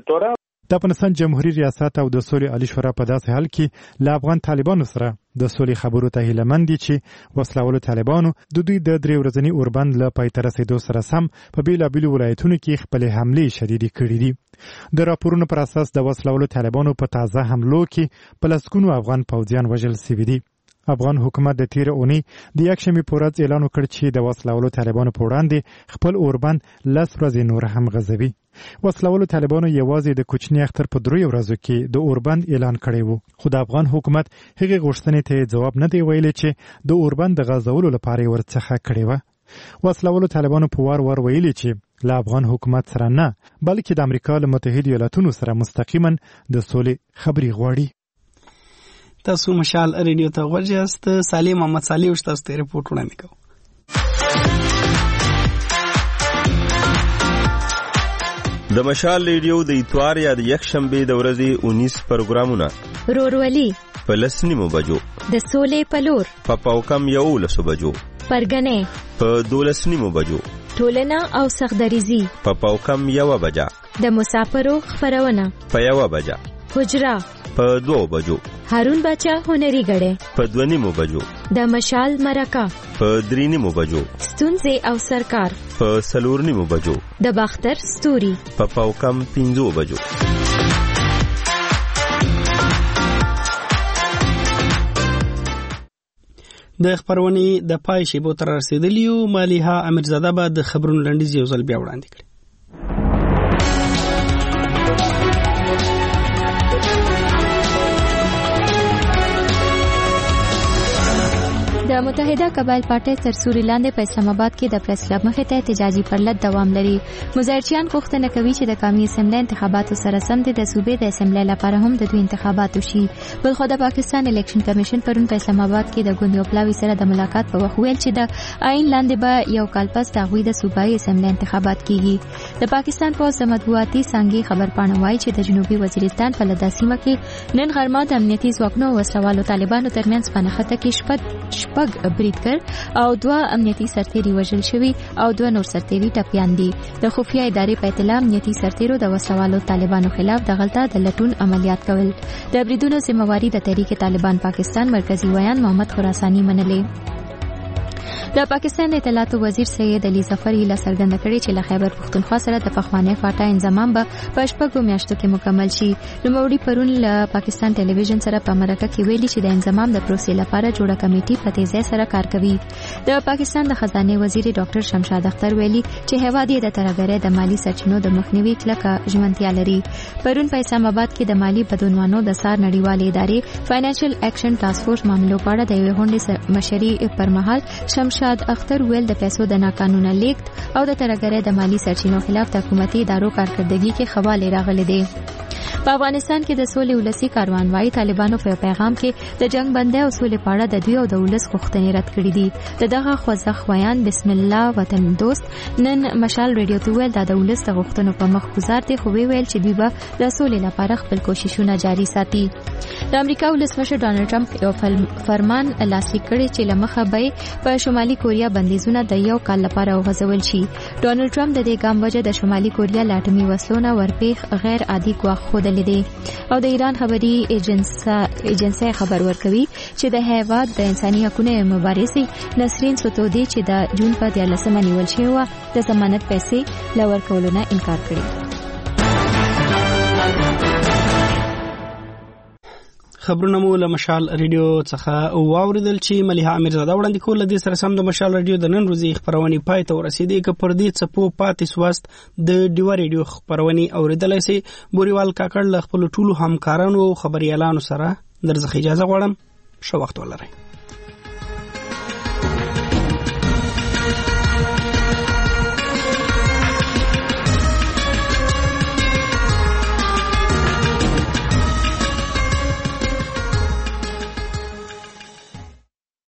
د افغانستان جمهوریت ریاست او د سولې عالی شورا په داسې حال کې له افغان طالبانو سره د سولې خبرو ته هیله دي چې وسلوالو طالبانو د دوی د درې ورځني اوربند له پای ته رسېدو سره سم په بېلابېلو ولایتونو کې خپلې حملې شدیدې کړې دي. د راپورونو پر اساس د وسلوالو طالبانو په تازه حملو کې په لسګونو افغان پوځیان وژل شوي دي. افغان حکومت د تیر اونۍ د یکشنبې په ورځ اعلان وکړ چې د وسلوالو طالبانو په وړاندې خپل اوربند لس ورځې نور هم غځوي. وسلوالو طالبانو یوازې د کوچني اختر په دریو ورځو کې د اوربند اعلان کړی و، خو د افغان حکومت هغې غوښتنې ته ځواب نه دی ویلی چې د اوربند د غځولو لپاره یې ورڅخه کړې وه. وسلوالو طالبانو په وار وار ویلي چې له افغان حکومت سره نه، بلکې د امریکا له متحده ایالاتونو سره مستقیما د سولې خبرې غواړي. تاسو مشال ریډیو ته غوږ یاست. سالم محمد صالح تاسو ته رپورټ وړاندې کوم. د مشال ریډیو د اتوار یا د یکشنبې د ورځې اونیس پروګرامونه: رورولي په لس نیمو بجو، د سولې پلور په پاوکم یولسو بجو، پرګنې په دولس نیمو بجو، ټولنه او سخدریزي په پاوکم یوه بجه، د مسافرو خبرونه په یوه بجه، حجره په دوه بجو، هارون بچا هنري غړې په دوه نیمو بجو، د مشال مرکه په درې نیمو بجو، ستونزې او سرکار په څلور نیمو بجو، د باختر ستوري په پاوکم پنځو بجو. د خبرونې د پای شیبو تر رسیدلیو مالیحه امیرزاده به د خبرونو لنډیز یو ځل بیا وړاندې کړي. د متحده قبایل پارټي تر سوري لاندې په اسلام آباد کې د پریس کلب مخې ته احتجاجي پرلط دوام لري. مظاهرچیان غوښتنه کوي چې د قومي اسمبلی انتخاباتو سره سم د صوبې د اسمبلی لپاره هم د دوی انتخابات وشي. بلخو د پاکستان الیکشن کمیشن پرون په اسلام آباد کې د ګوندیو پلاوي سره د ملاقات په وخت ویل چې د آئین لاندې به یو کال پس د هغوی د صوبایي اسمبلی انتخابات کیږي. د پاکستان پوز د مطبوعاتي څانګې خبرپاڼه وایي چې د جنوبي وزیرستان په لدا سیمه کې نن غرمه د امنیتي ځواکونو او وسلوالو طالبانو ترمنځ په نښته کې شپږ شپږ بریدګر او دوه امنیتي سرتیري وژل شوي او دوه نور سرتیري ټپیان دي. د خفیه ادارې په اطلاع امنیتي سرتیرو د وسلوالو طالبانو خلاف د غلطه د لټون عملیات کول. د بریدونو ذمہواری د تحریک طالبان پاکستان مرکزی ویان محمد خراسانی منلې. د پاکستان د اطلاعات وزیر سید علي ظفر هیله څرګنده کړې چې له خیبر پښتونخوا سره د پخوانی فاټا انضمام به په شپږو میاشتو کې مکمل شي. نوموړي پرون له پاکستان ټلویزیون سره په مرکه کې ویلي چې د انضمام د پروسې لپاره جوړه کمیټه په تیزی سره کار کوي. د پاکستان د خزانه وزیر ډاکټر شمشاد اختر ویلي چې هیواد یې د ترهګرۍ د مالی سرچینو د مخنیوي کلکه ژمنتیا لري. پرون په اسلام آباد کې د مالی بدلونونو د سار نړیوالې ادارې فاینانشل اکشن ټاسک فورس معاملو په اړه د یوې غونډې مشري پر مهال شمشاد اختر ویل د پیسو د ناقانونه لیږد او د ترهګرۍ د مالی سرچینو خلاف د حکومتي ادارو کارکردګي کې خواله راغلي دي. په افغانستان کې د سولې ولسی کاروان وايي طالبانو په پیغام کې د جنگ بندي او سولې په اړه د دوی او د ولس غوښتنې رد کړې دي. د دغه خوځښت ویان بسم الله وطن دوست نن مشال ریډیو ته ویل د ولس د غوښتنو په مخ گزار دي، خو ویل چې دوی به د سولې لپاره خپل کوششونه جاري ساتي. د امریکا ولسمشر ډانلډ ټرمپ یو فرمان لاسلیک کړی چې لمخه به په شمالي کوریا بندیزونه د یو کال لپاره وغځول شي. ډانلډ ټرمپ د دې ګام وجه د شمالي کوریا له اټومي وسلو ورپېښ غیر عادي ګواښ ښودلی دی او د ایران خبري ایجنسی خبر ورکوي چې د هیواد د انساني حقوقو مبارزې نسرین ستودي چې د جون په دیارلسمه نیول شوې وه د ضمانت پیسې له ورکولو نه انکار کړی. خبرونه مو له مشال ریډیو څخه واوریدل چې ملیحه امیرزاده وړاندې کول. د سره سم د مشال ریډیو د نن ورځې خبرونه پای ته ورسېدې. که پر دې څپو پاتې سواست د ډیوا ریډیو خبرونه اوریدلای سي. بوريوال کاکړ له خپل ټولو همکارانو خبريالانو سره درځه اجازه غواړم. ښه وخت ولرئ.